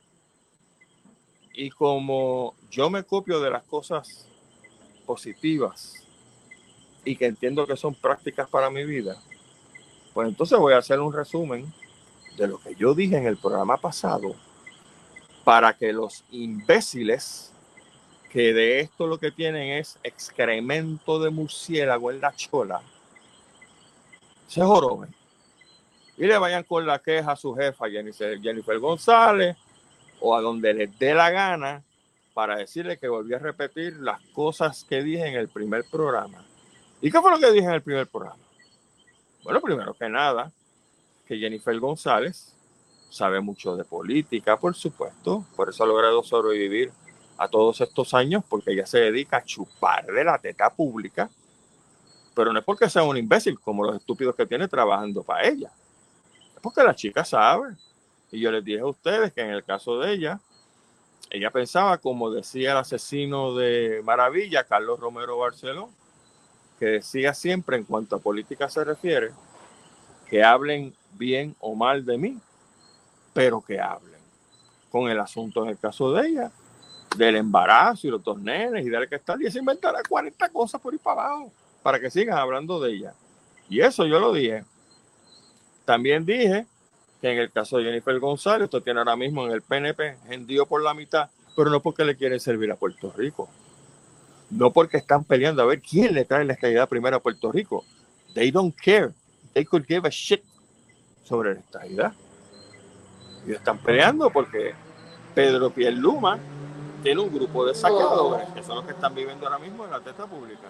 Y como yo me copio de las cosas positivas y que entiendo que son prácticas para mi vida, pues entonces voy a hacer un resumen de lo que yo dije en el programa pasado para que los imbéciles que de esto lo que tienen es excremento de murciélago en la chola, se joroben y le vayan con la queja a su jefa Jennifer, Jennifer González o a donde les dé la gana para decirle que volví a repetir las cosas que dije en el primer programa. ¿Y qué fue lo que dije en el primer programa? Bueno, primero que nada, que Jennifer González sabe mucho de política, por supuesto, por eso ha logrado sobrevivir a todos estos años, porque ella se dedica a chupar de la teta pública, pero no es porque sea un imbécil como los estúpidos que tiene trabajando para ella, es porque la chica sabe. Y yo les dije a ustedes que en el caso de ella, ella pensaba, como decía el asesino de Maravilla, Carlos Romero Barceló, que decía siempre en cuanto a política se refiere, que hablen bien o mal de mí, pero que hablen. Con el asunto en el caso de ella, del embarazo y los dos nenes y de que está, y se inventará cuarenta cosas por ir para abajo para que sigan hablando de ella. Y eso yo lo dije. También dije que en el caso de Jennifer González, usted tiene ahora mismo en el P N P hendido por la mitad, pero no porque le quieren servir a Puerto Rico. No porque están peleando a ver quién le trae la estadidad primero a Puerto Rico. They don't care. They could give a shit sobre la estadidad. Ellos están peleando porque Pedro Pierluma tiene un grupo de saqueadores, que son los que están viviendo ahora mismo en la teta pública.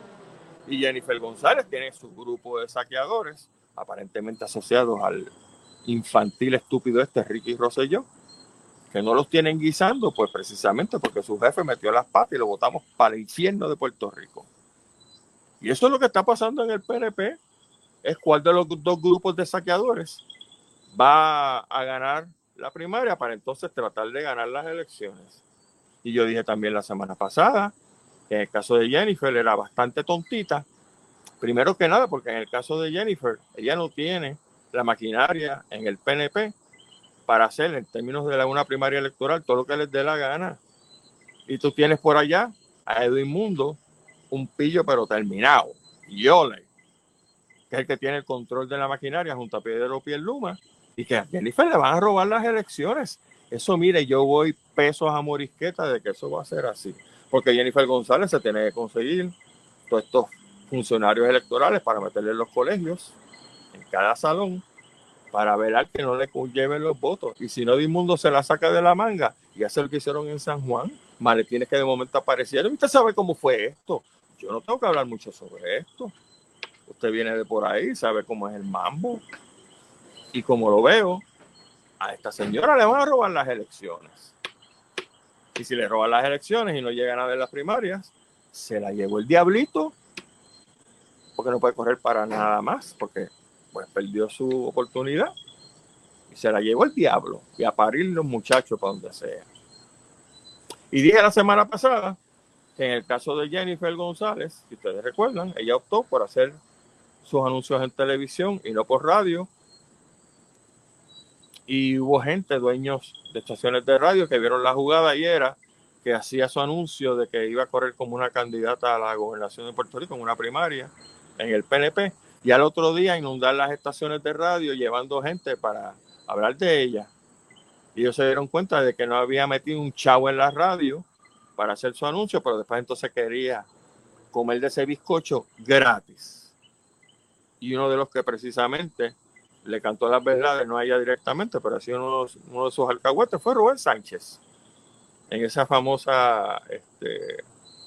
Y Jennifer González tiene su grupo de saqueadores, aparentemente asociados al infantil estúpido este Ricky Rosselló, que no los tienen guisando, pues precisamente porque su jefe metió las patas y lo botamos para el infierno de Puerto Rico. Y eso es lo que está pasando en el P N P, es cuál de los dos grupos de saqueadores va a ganar la primaria para entonces tratar de ganar las elecciones. Y yo dije también la semana pasada que en el caso de Jennifer era bastante tontita. Primero que nada, porque en el caso de Jennifer, ella no tiene la maquinaria en el P N P para hacer, en términos de la, una primaria electoral, todo lo que les dé la gana. Y tú tienes por allá a Edwin Mundo, un pillo pero terminado, Yole, que es el que tiene el control de la maquinaria junto a Pedro Pierluma, y que a Jennifer le van a robar las elecciones. Eso, mire, yo voy pesos a morisqueta de que eso va a ser así. Porque Jennifer González se tiene que conseguir todos estos funcionarios electorales para meterle en los colegios, en cada salón, para ver al que no le lleven los votos. Y si no, Edmundo se la saca de la manga y hace lo que hicieron en San Juan. Maletines que de momento aparecieron. Usted sabe cómo fue esto. Yo no tengo que hablar mucho sobre esto. Usted viene de por ahí, sabe cómo es el mambo. Y como lo veo, a esta señora le van a robar las elecciones. Y si le roban las elecciones y no llegan a ver las primarias, se la llevó el diablito, porque no puede correr para nada más, porque pues perdió su oportunidad. Y se la llevó el diablo. Y a parir los muchachos para donde sea. Y dije la semana pasada que en el caso de Jennifer González, si ustedes recuerdan, ella optó por hacer sus anuncios en televisión y no por radio. Y hubo gente, dueños de estaciones de radio, que vieron la jugada y era que hacía su anuncio de que iba a correr como una candidata a la gobernación de Puerto Rico en una primaria en el P N P. Y al otro día inundar las estaciones de radio llevando gente para hablar de ella. Y ellos se dieron cuenta de que no había metido un chavo en la radio para hacer su anuncio, pero después entonces quería comer de ese bizcocho gratis. Y uno de los que precisamente le cantó las verdades, no a ella directamente, pero así uno, uno de sus alcahuetes fue Rubén Sánchez, en esa famosa este,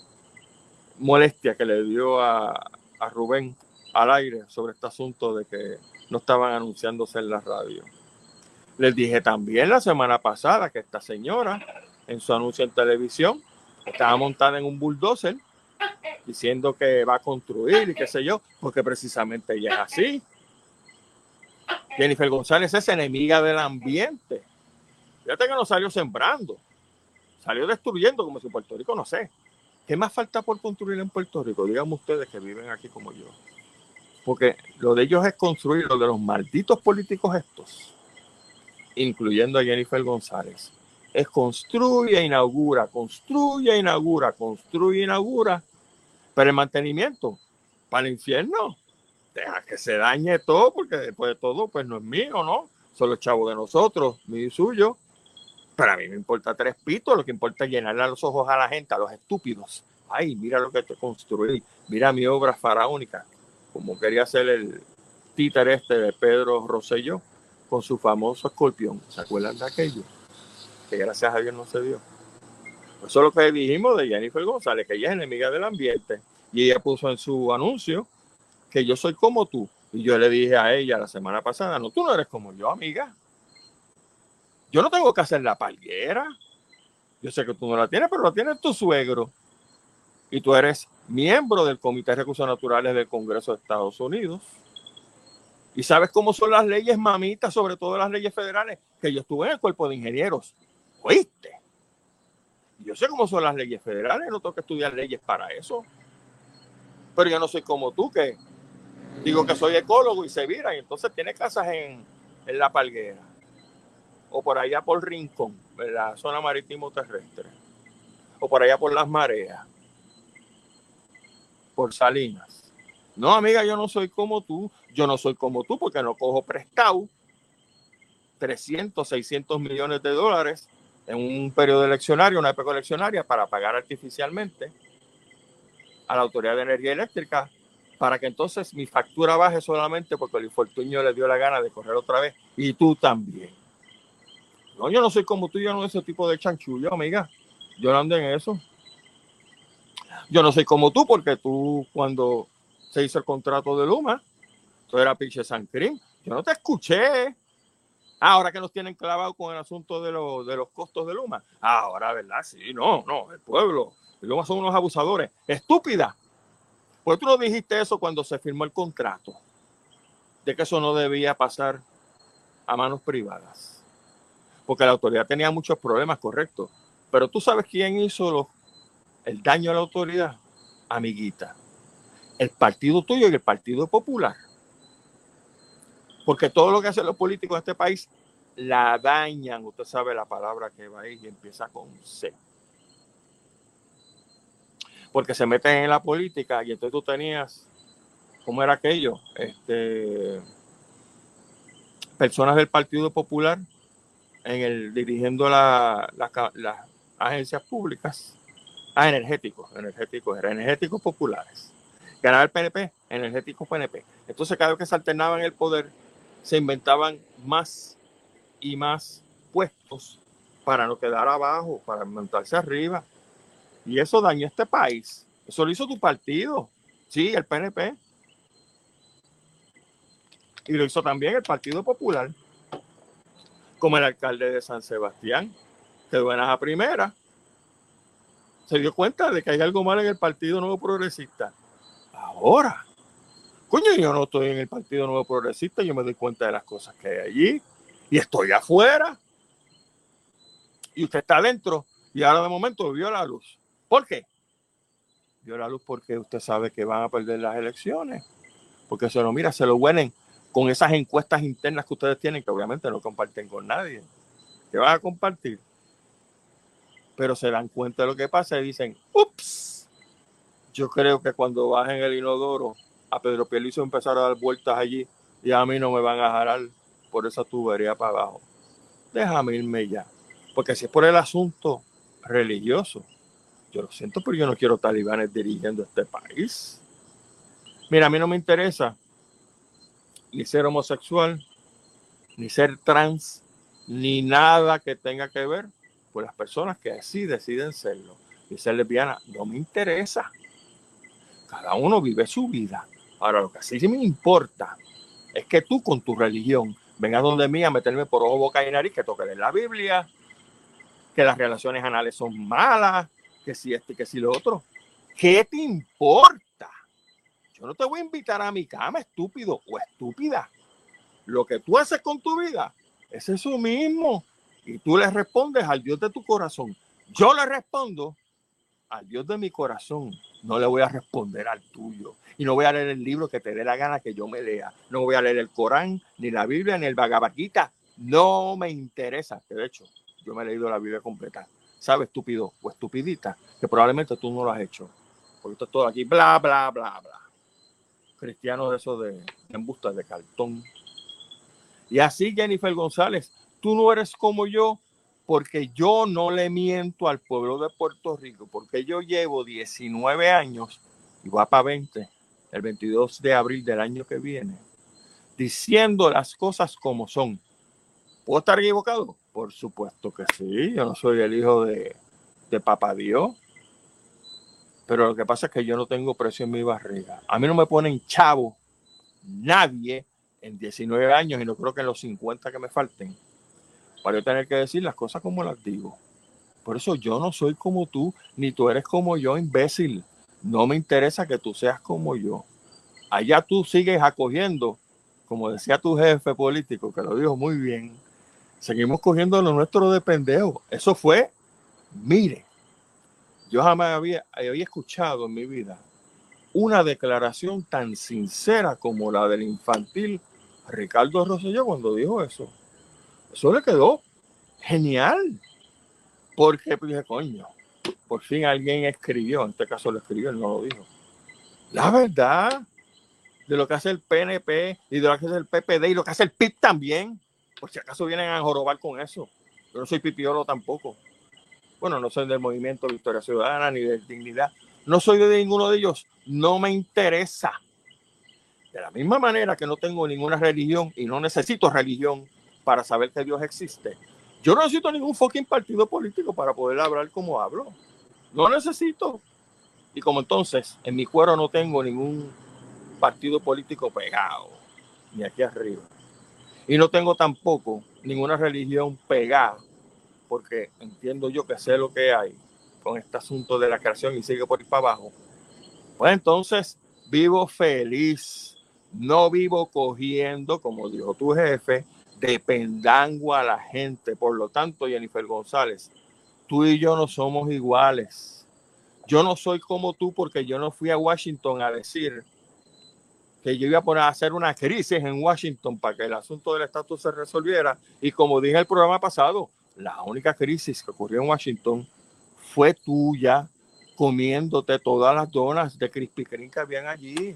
molestia que le dio a, a Rubén al aire sobre este asunto de que no estaban anunciándose en la radio. Les dije también la semana pasada que esta señora, en su anuncio en televisión, estaba montada en un bulldozer diciendo que va a construir y qué sé yo, porque precisamente ella es así. Jennifer González es enemiga del ambiente. Fíjate que no salió sembrando, salió destruyendo, como si Puerto Rico, no sé. ¿Qué más falta por construir en Puerto Rico? Díganme ustedes que viven aquí como yo. Porque lo de ellos es construir, lo de los malditos políticos estos, incluyendo a Jennifer González, es construye e inaugura, construye e inaugura, construye e inaugura, pero el mantenimiento para el infierno, deja que se dañe todo, porque después de todo, pues no es mío, ¿no? Son los chavos de nosotros, mío y suyo. Pero a mí me importa tres pitos, lo que importa es llenarle los ojos a la gente, a los estúpidos. Ay, mira lo que te construí, mira mi obra faraónica, como quería hacer el títere este de Pedro Rosselló con su famoso escorpión. ¿Se acuerdan de aquello? Que gracias a Dios no se dio. Eso es lo que dijimos de Jennifer González, que ella es enemiga del ambiente. Y ella puso en su anuncio que yo soy como tú. Y yo le dije a ella la semana pasada, no, tú no eres como yo, amiga. Yo no tengo que hacer la palguera. Yo sé que tú no la tienes, pero la tiene tu suegro. Y tú eres miembro del Comité de Recursos Naturales del Congreso de Estados Unidos. Y sabes cómo son las leyes, mamita, sobre todo las leyes federales, que yo estuve en el cuerpo de ingenieros. ¿Oíste? Yo sé cómo son las leyes federales, no tengo que estudiar leyes para eso. Pero yo no soy como tú, que digo que soy ecólogo y se vira, y entonces tiene casas en, en La Palguera. O por allá por Rincón, en la zona marítimo terrestre. O por allá por Las Mareas. Por Salinas. No, amiga, yo no soy como tú. Yo no soy como tú porque no cojo prestado trescientos, seiscientos millones de dólares en un periodo eleccionario, una época eleccionaria, para pagar artificialmente a la Autoridad de Energía Eléctrica para que entonces mi factura baje solamente porque el infortunio le dio la gana de correr otra vez. Y tú también. No, yo no soy como tú, yo no soy ese tipo de chanchullo, amiga. Yo no ando en eso. Yo no soy como tú porque tú, cuando se hizo el contrato de Luma, tú eras pinche Sancrín. Yo no te escuché. Ahora que nos tienen clavado con el asunto de, lo, de los costos de Luma. Ahora, ¿verdad? Sí, no, no, el pueblo. Luma son unos abusadores. Estúpida. ¿Por qué tú no dijiste eso cuando se firmó el contrato? De que eso no debía pasar a manos privadas. Porque la autoridad tenía muchos problemas, correcto. Pero tú sabes quién hizo los, el daño a la autoridad, amiguita. El partido tuyo y el Partido Popular. Porque todo lo que hacen los políticos de este país la dañan. Usted sabe la palabra que va ahí y empieza con C. Porque se meten en la política y entonces tú tenías, ¿cómo era aquello? Este, personas del Partido Popular en el, dirigiendo las la, la agencias públicas. Ah, energéticos, energéticos, eran energéticos populares. Ganaba el P N P, energéticos P N P. Entonces cada vez que se alternaban el poder, se inventaban más y más puestos para no quedar abajo, para montarse arriba. Y eso dañó este país. Eso lo hizo tu partido. Sí, el P N P. Y lo hizo también el Partido Popular. Como el alcalde de San Sebastián, que de buenas a primeras se dio cuenta de que hay algo mal en el Partido Nuevo Progresista. Ahora, coño, yo no estoy en el Partido Nuevo Progresista, yo me doy cuenta de las cosas que hay allí y estoy afuera. Y usted está adentro y ahora de momento vio la luz. ¿Por qué? Vio la luz porque usted sabe que van a perder las elecciones. Porque se lo mira, se lo huelen con esas encuestas internas que ustedes tienen, que obviamente no comparten con nadie. ¿Qué van a compartir? Pero se dan cuenta de lo que pasa y dicen, ups, yo creo que cuando bajen el inodoro, a Pedro Pierluisi empezar a dar vueltas allí y a mí no me van a jalar por esa tubería para abajo. Déjame irme ya. Porque si es por el asunto religioso, yo lo siento, pero yo no quiero talibanes dirigiendo este país. Mira, a mí no me interesa ni ser homosexual, ni ser trans, ni nada que tenga que ver con las personas que así deciden serlo. Y ser lesbiana no me interesa. Cada uno vive su vida. Ahora, lo que sí me importa es que tú con tu religión vengas donde mí a meterme por ojo, boca y nariz, que toque leer la Biblia, que las relaciones anales son malas, que si este, que si lo otro. ¿Qué te importa? Yo no te voy a invitar a mi cama, estúpido o estúpida. Lo que tú haces con tu vida es eso mismo. Y tú le respondes al Dios de tu corazón. Yo le respondo al Dios de mi corazón. No le voy a responder al tuyo. Y no voy a leer el libro que te dé la gana que yo me lea. No voy a leer el Corán, ni la Biblia, ni el Bhagavad Gita. No me interesa. De hecho, yo me he leído la Biblia completa. ¿Sabes, estúpido o estupidita? Que probablemente tú no lo has hecho. Porque esto es todo aquí, bla, bla, bla, bla. Cristianos de esos de, de embustas de cartón. Y así, Jennifer González, tú no eres como yo, porque yo no le miento al pueblo de Puerto Rico, porque yo llevo diecinueve años, y va para veinte, el veintidós de abril del año que viene, diciendo las cosas como son. ¿Puedo estar equivocado? Por supuesto que sí, yo no soy el hijo de, de Papá Dios, pero lo que pasa es que yo no tengo precio en mi barriga. A mí no me ponen chavo nadie en diecinueve años, y no creo que en los cincuenta que me falten, para yo tener que decir las cosas como las digo. Por eso yo no soy como tú, ni tú eres como yo, imbécil. No me interesa que tú seas como yo. Allá tú sigues acogiendo, como decía tu jefe político, que lo dijo muy bien, seguimos cogiendo lo nuestro de pendejo. Eso fue, mire, yo jamás había, había escuchado en mi vida una declaración tan sincera como la del infantil Ricardo Rosselló cuando dijo eso. Eso le quedó genial. Porque dije, coño, por fin alguien escribió, en este caso lo escribió, él no lo dijo. La verdad de lo que hace el P N P y de lo que hace el P P D y lo que hace el P I B también. Por si acaso vienen a jorobar con eso. Yo no soy pipiolo tampoco. Bueno, no soy del Movimiento Victoria Ciudadana ni de Dignidad. No soy de ninguno de ellos. No me interesa. De la misma manera que no tengo ninguna religión y no necesito religión para saber que Dios existe. Yo no necesito ningún fucking partido político para poder hablar como hablo. No necesito. Y como entonces en mi cuero no tengo ningún partido político pegado, ni aquí arriba. Y no tengo tampoco ninguna religión pegada, porque entiendo yo que sé lo que hay con este asunto de la creación y sigue por ir para abajo. Pues entonces vivo feliz. No vivo cogiendo, como dijo tu jefe, de pendango a la gente. Por lo tanto, Jennifer González, tú y yo no somos iguales. Yo no soy como tú porque yo no fui a Washington a decir que yo iba a poner a hacer una crisis en Washington para que el asunto del estatus se resolviera. Y como dije en el programa pasado, la única crisis que ocurrió en Washington fue tuya comiéndote todas las donas de Krispy Kreme que habían allí.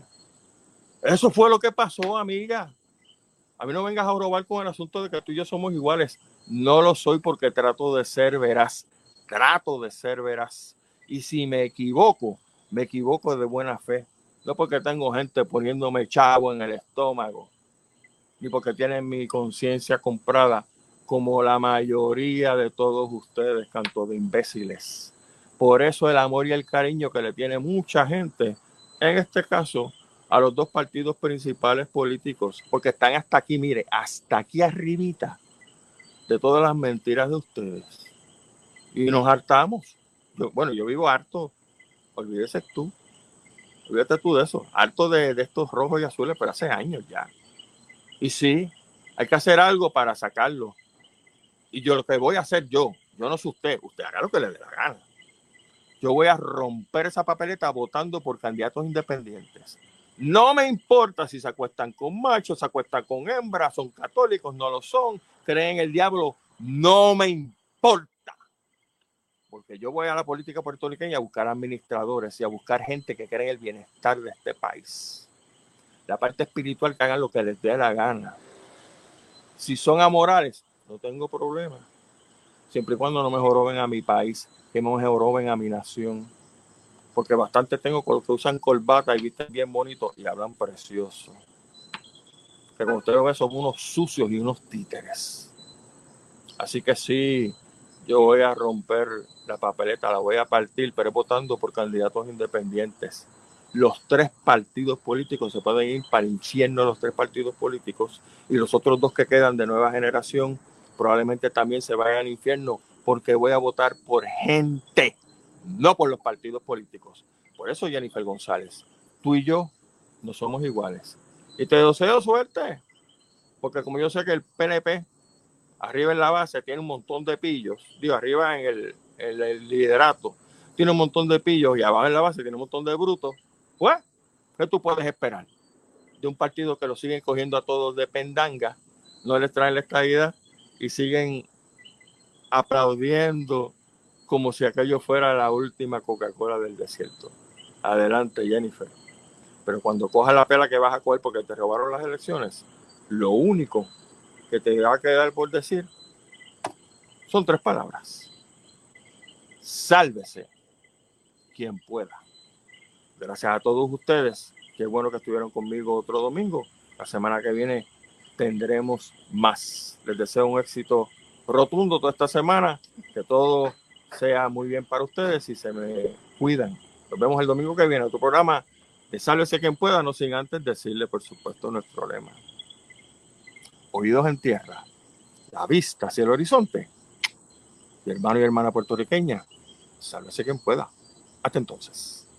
Eso fue lo que pasó, amiga. A mí no vengas a robar con el asunto de que tú y yo somos iguales. No lo soy porque trato de ser veraz. Trato de ser veraz. Y si me equivoco, me equivoco de buena fe. No porque tengo gente poniéndome chavo en el estómago, ni porque tienen mi conciencia comprada, como la mayoría de todos ustedes, canto de imbéciles. Por eso el amor y el cariño que le tiene mucha gente, en este caso, a los dos partidos principales políticos, porque están hasta aquí, mire, hasta aquí arribita de todas las mentiras de ustedes. Y nos hartamos. Yo, bueno, yo vivo harto, olvídese tú. Olvídate tú de eso, harto de, de estos rojos y azules, pero hace años ya. Y sí, hay que hacer algo para sacarlo. Y yo lo que voy a hacer yo, yo no sé usted, usted haga lo que le dé la gana. Yo voy a romper esa papeleta votando por candidatos independientes. No me importa si se acuestan con machos, se acuestan con hembras, son católicos, no lo son, creen en el diablo, no me importa. Porque yo voy a la política puertorriqueña a buscar administradores y a buscar gente que cree en el bienestar de este país. La parte espiritual, que hagan lo que les dé la gana. Si son amorales, no tengo problema. Siempre y cuando no me joroben a mi país, que no me joroben a mi nación. Porque bastante tengo con los que usan corbata y visten bien bonitos y hablan precioso. Que como ustedes ven, son unos sucios y unos títeres. Así que sí, yo voy a romper la papeleta, la voy a partir, pero votando por candidatos independientes. Los tres partidos políticos se pueden ir para el infierno, los tres partidos políticos, y los otros dos que quedan de nueva generación probablemente también se vayan al infierno, porque voy a votar por gente, no por los partidos políticos. Por eso, Jennifer González, tú y yo no somos iguales. Y te deseo suerte, porque como yo sé que el P N P arriba en la base tiene un montón de pillos, digo, arriba en el, en el liderato tiene un montón de pillos y abajo en la base tiene un montón de brutos, pues, ¿qué tú puedes esperar de un partido que lo siguen cogiendo a todos de pendanga, no les traen la estadidad y siguen aplaudiendo como si aquello fuera la última Coca-Cola del desierto? Adelante, Jennifer. Pero cuando cojas la pela que vas a coger porque te robaron las elecciones, lo único que te va a quedar por decir son tres palabras: sálvese quien pueda. Gracias a todos ustedes. Qué bueno que estuvieron conmigo otro domingo. La semana que viene tendremos más. Les deseo un éxito rotundo toda esta semana. Que todo sea muy bien para ustedes y se me cuidan. Nos vemos el domingo que viene. Otro programa de Sálvese quien pueda, no sin antes decirle, por supuesto, nuestro lema: oídos en tierra, la vista hacia el horizonte. Y hermano y hermana puertorriqueña, sálvese quien pueda. Hasta entonces.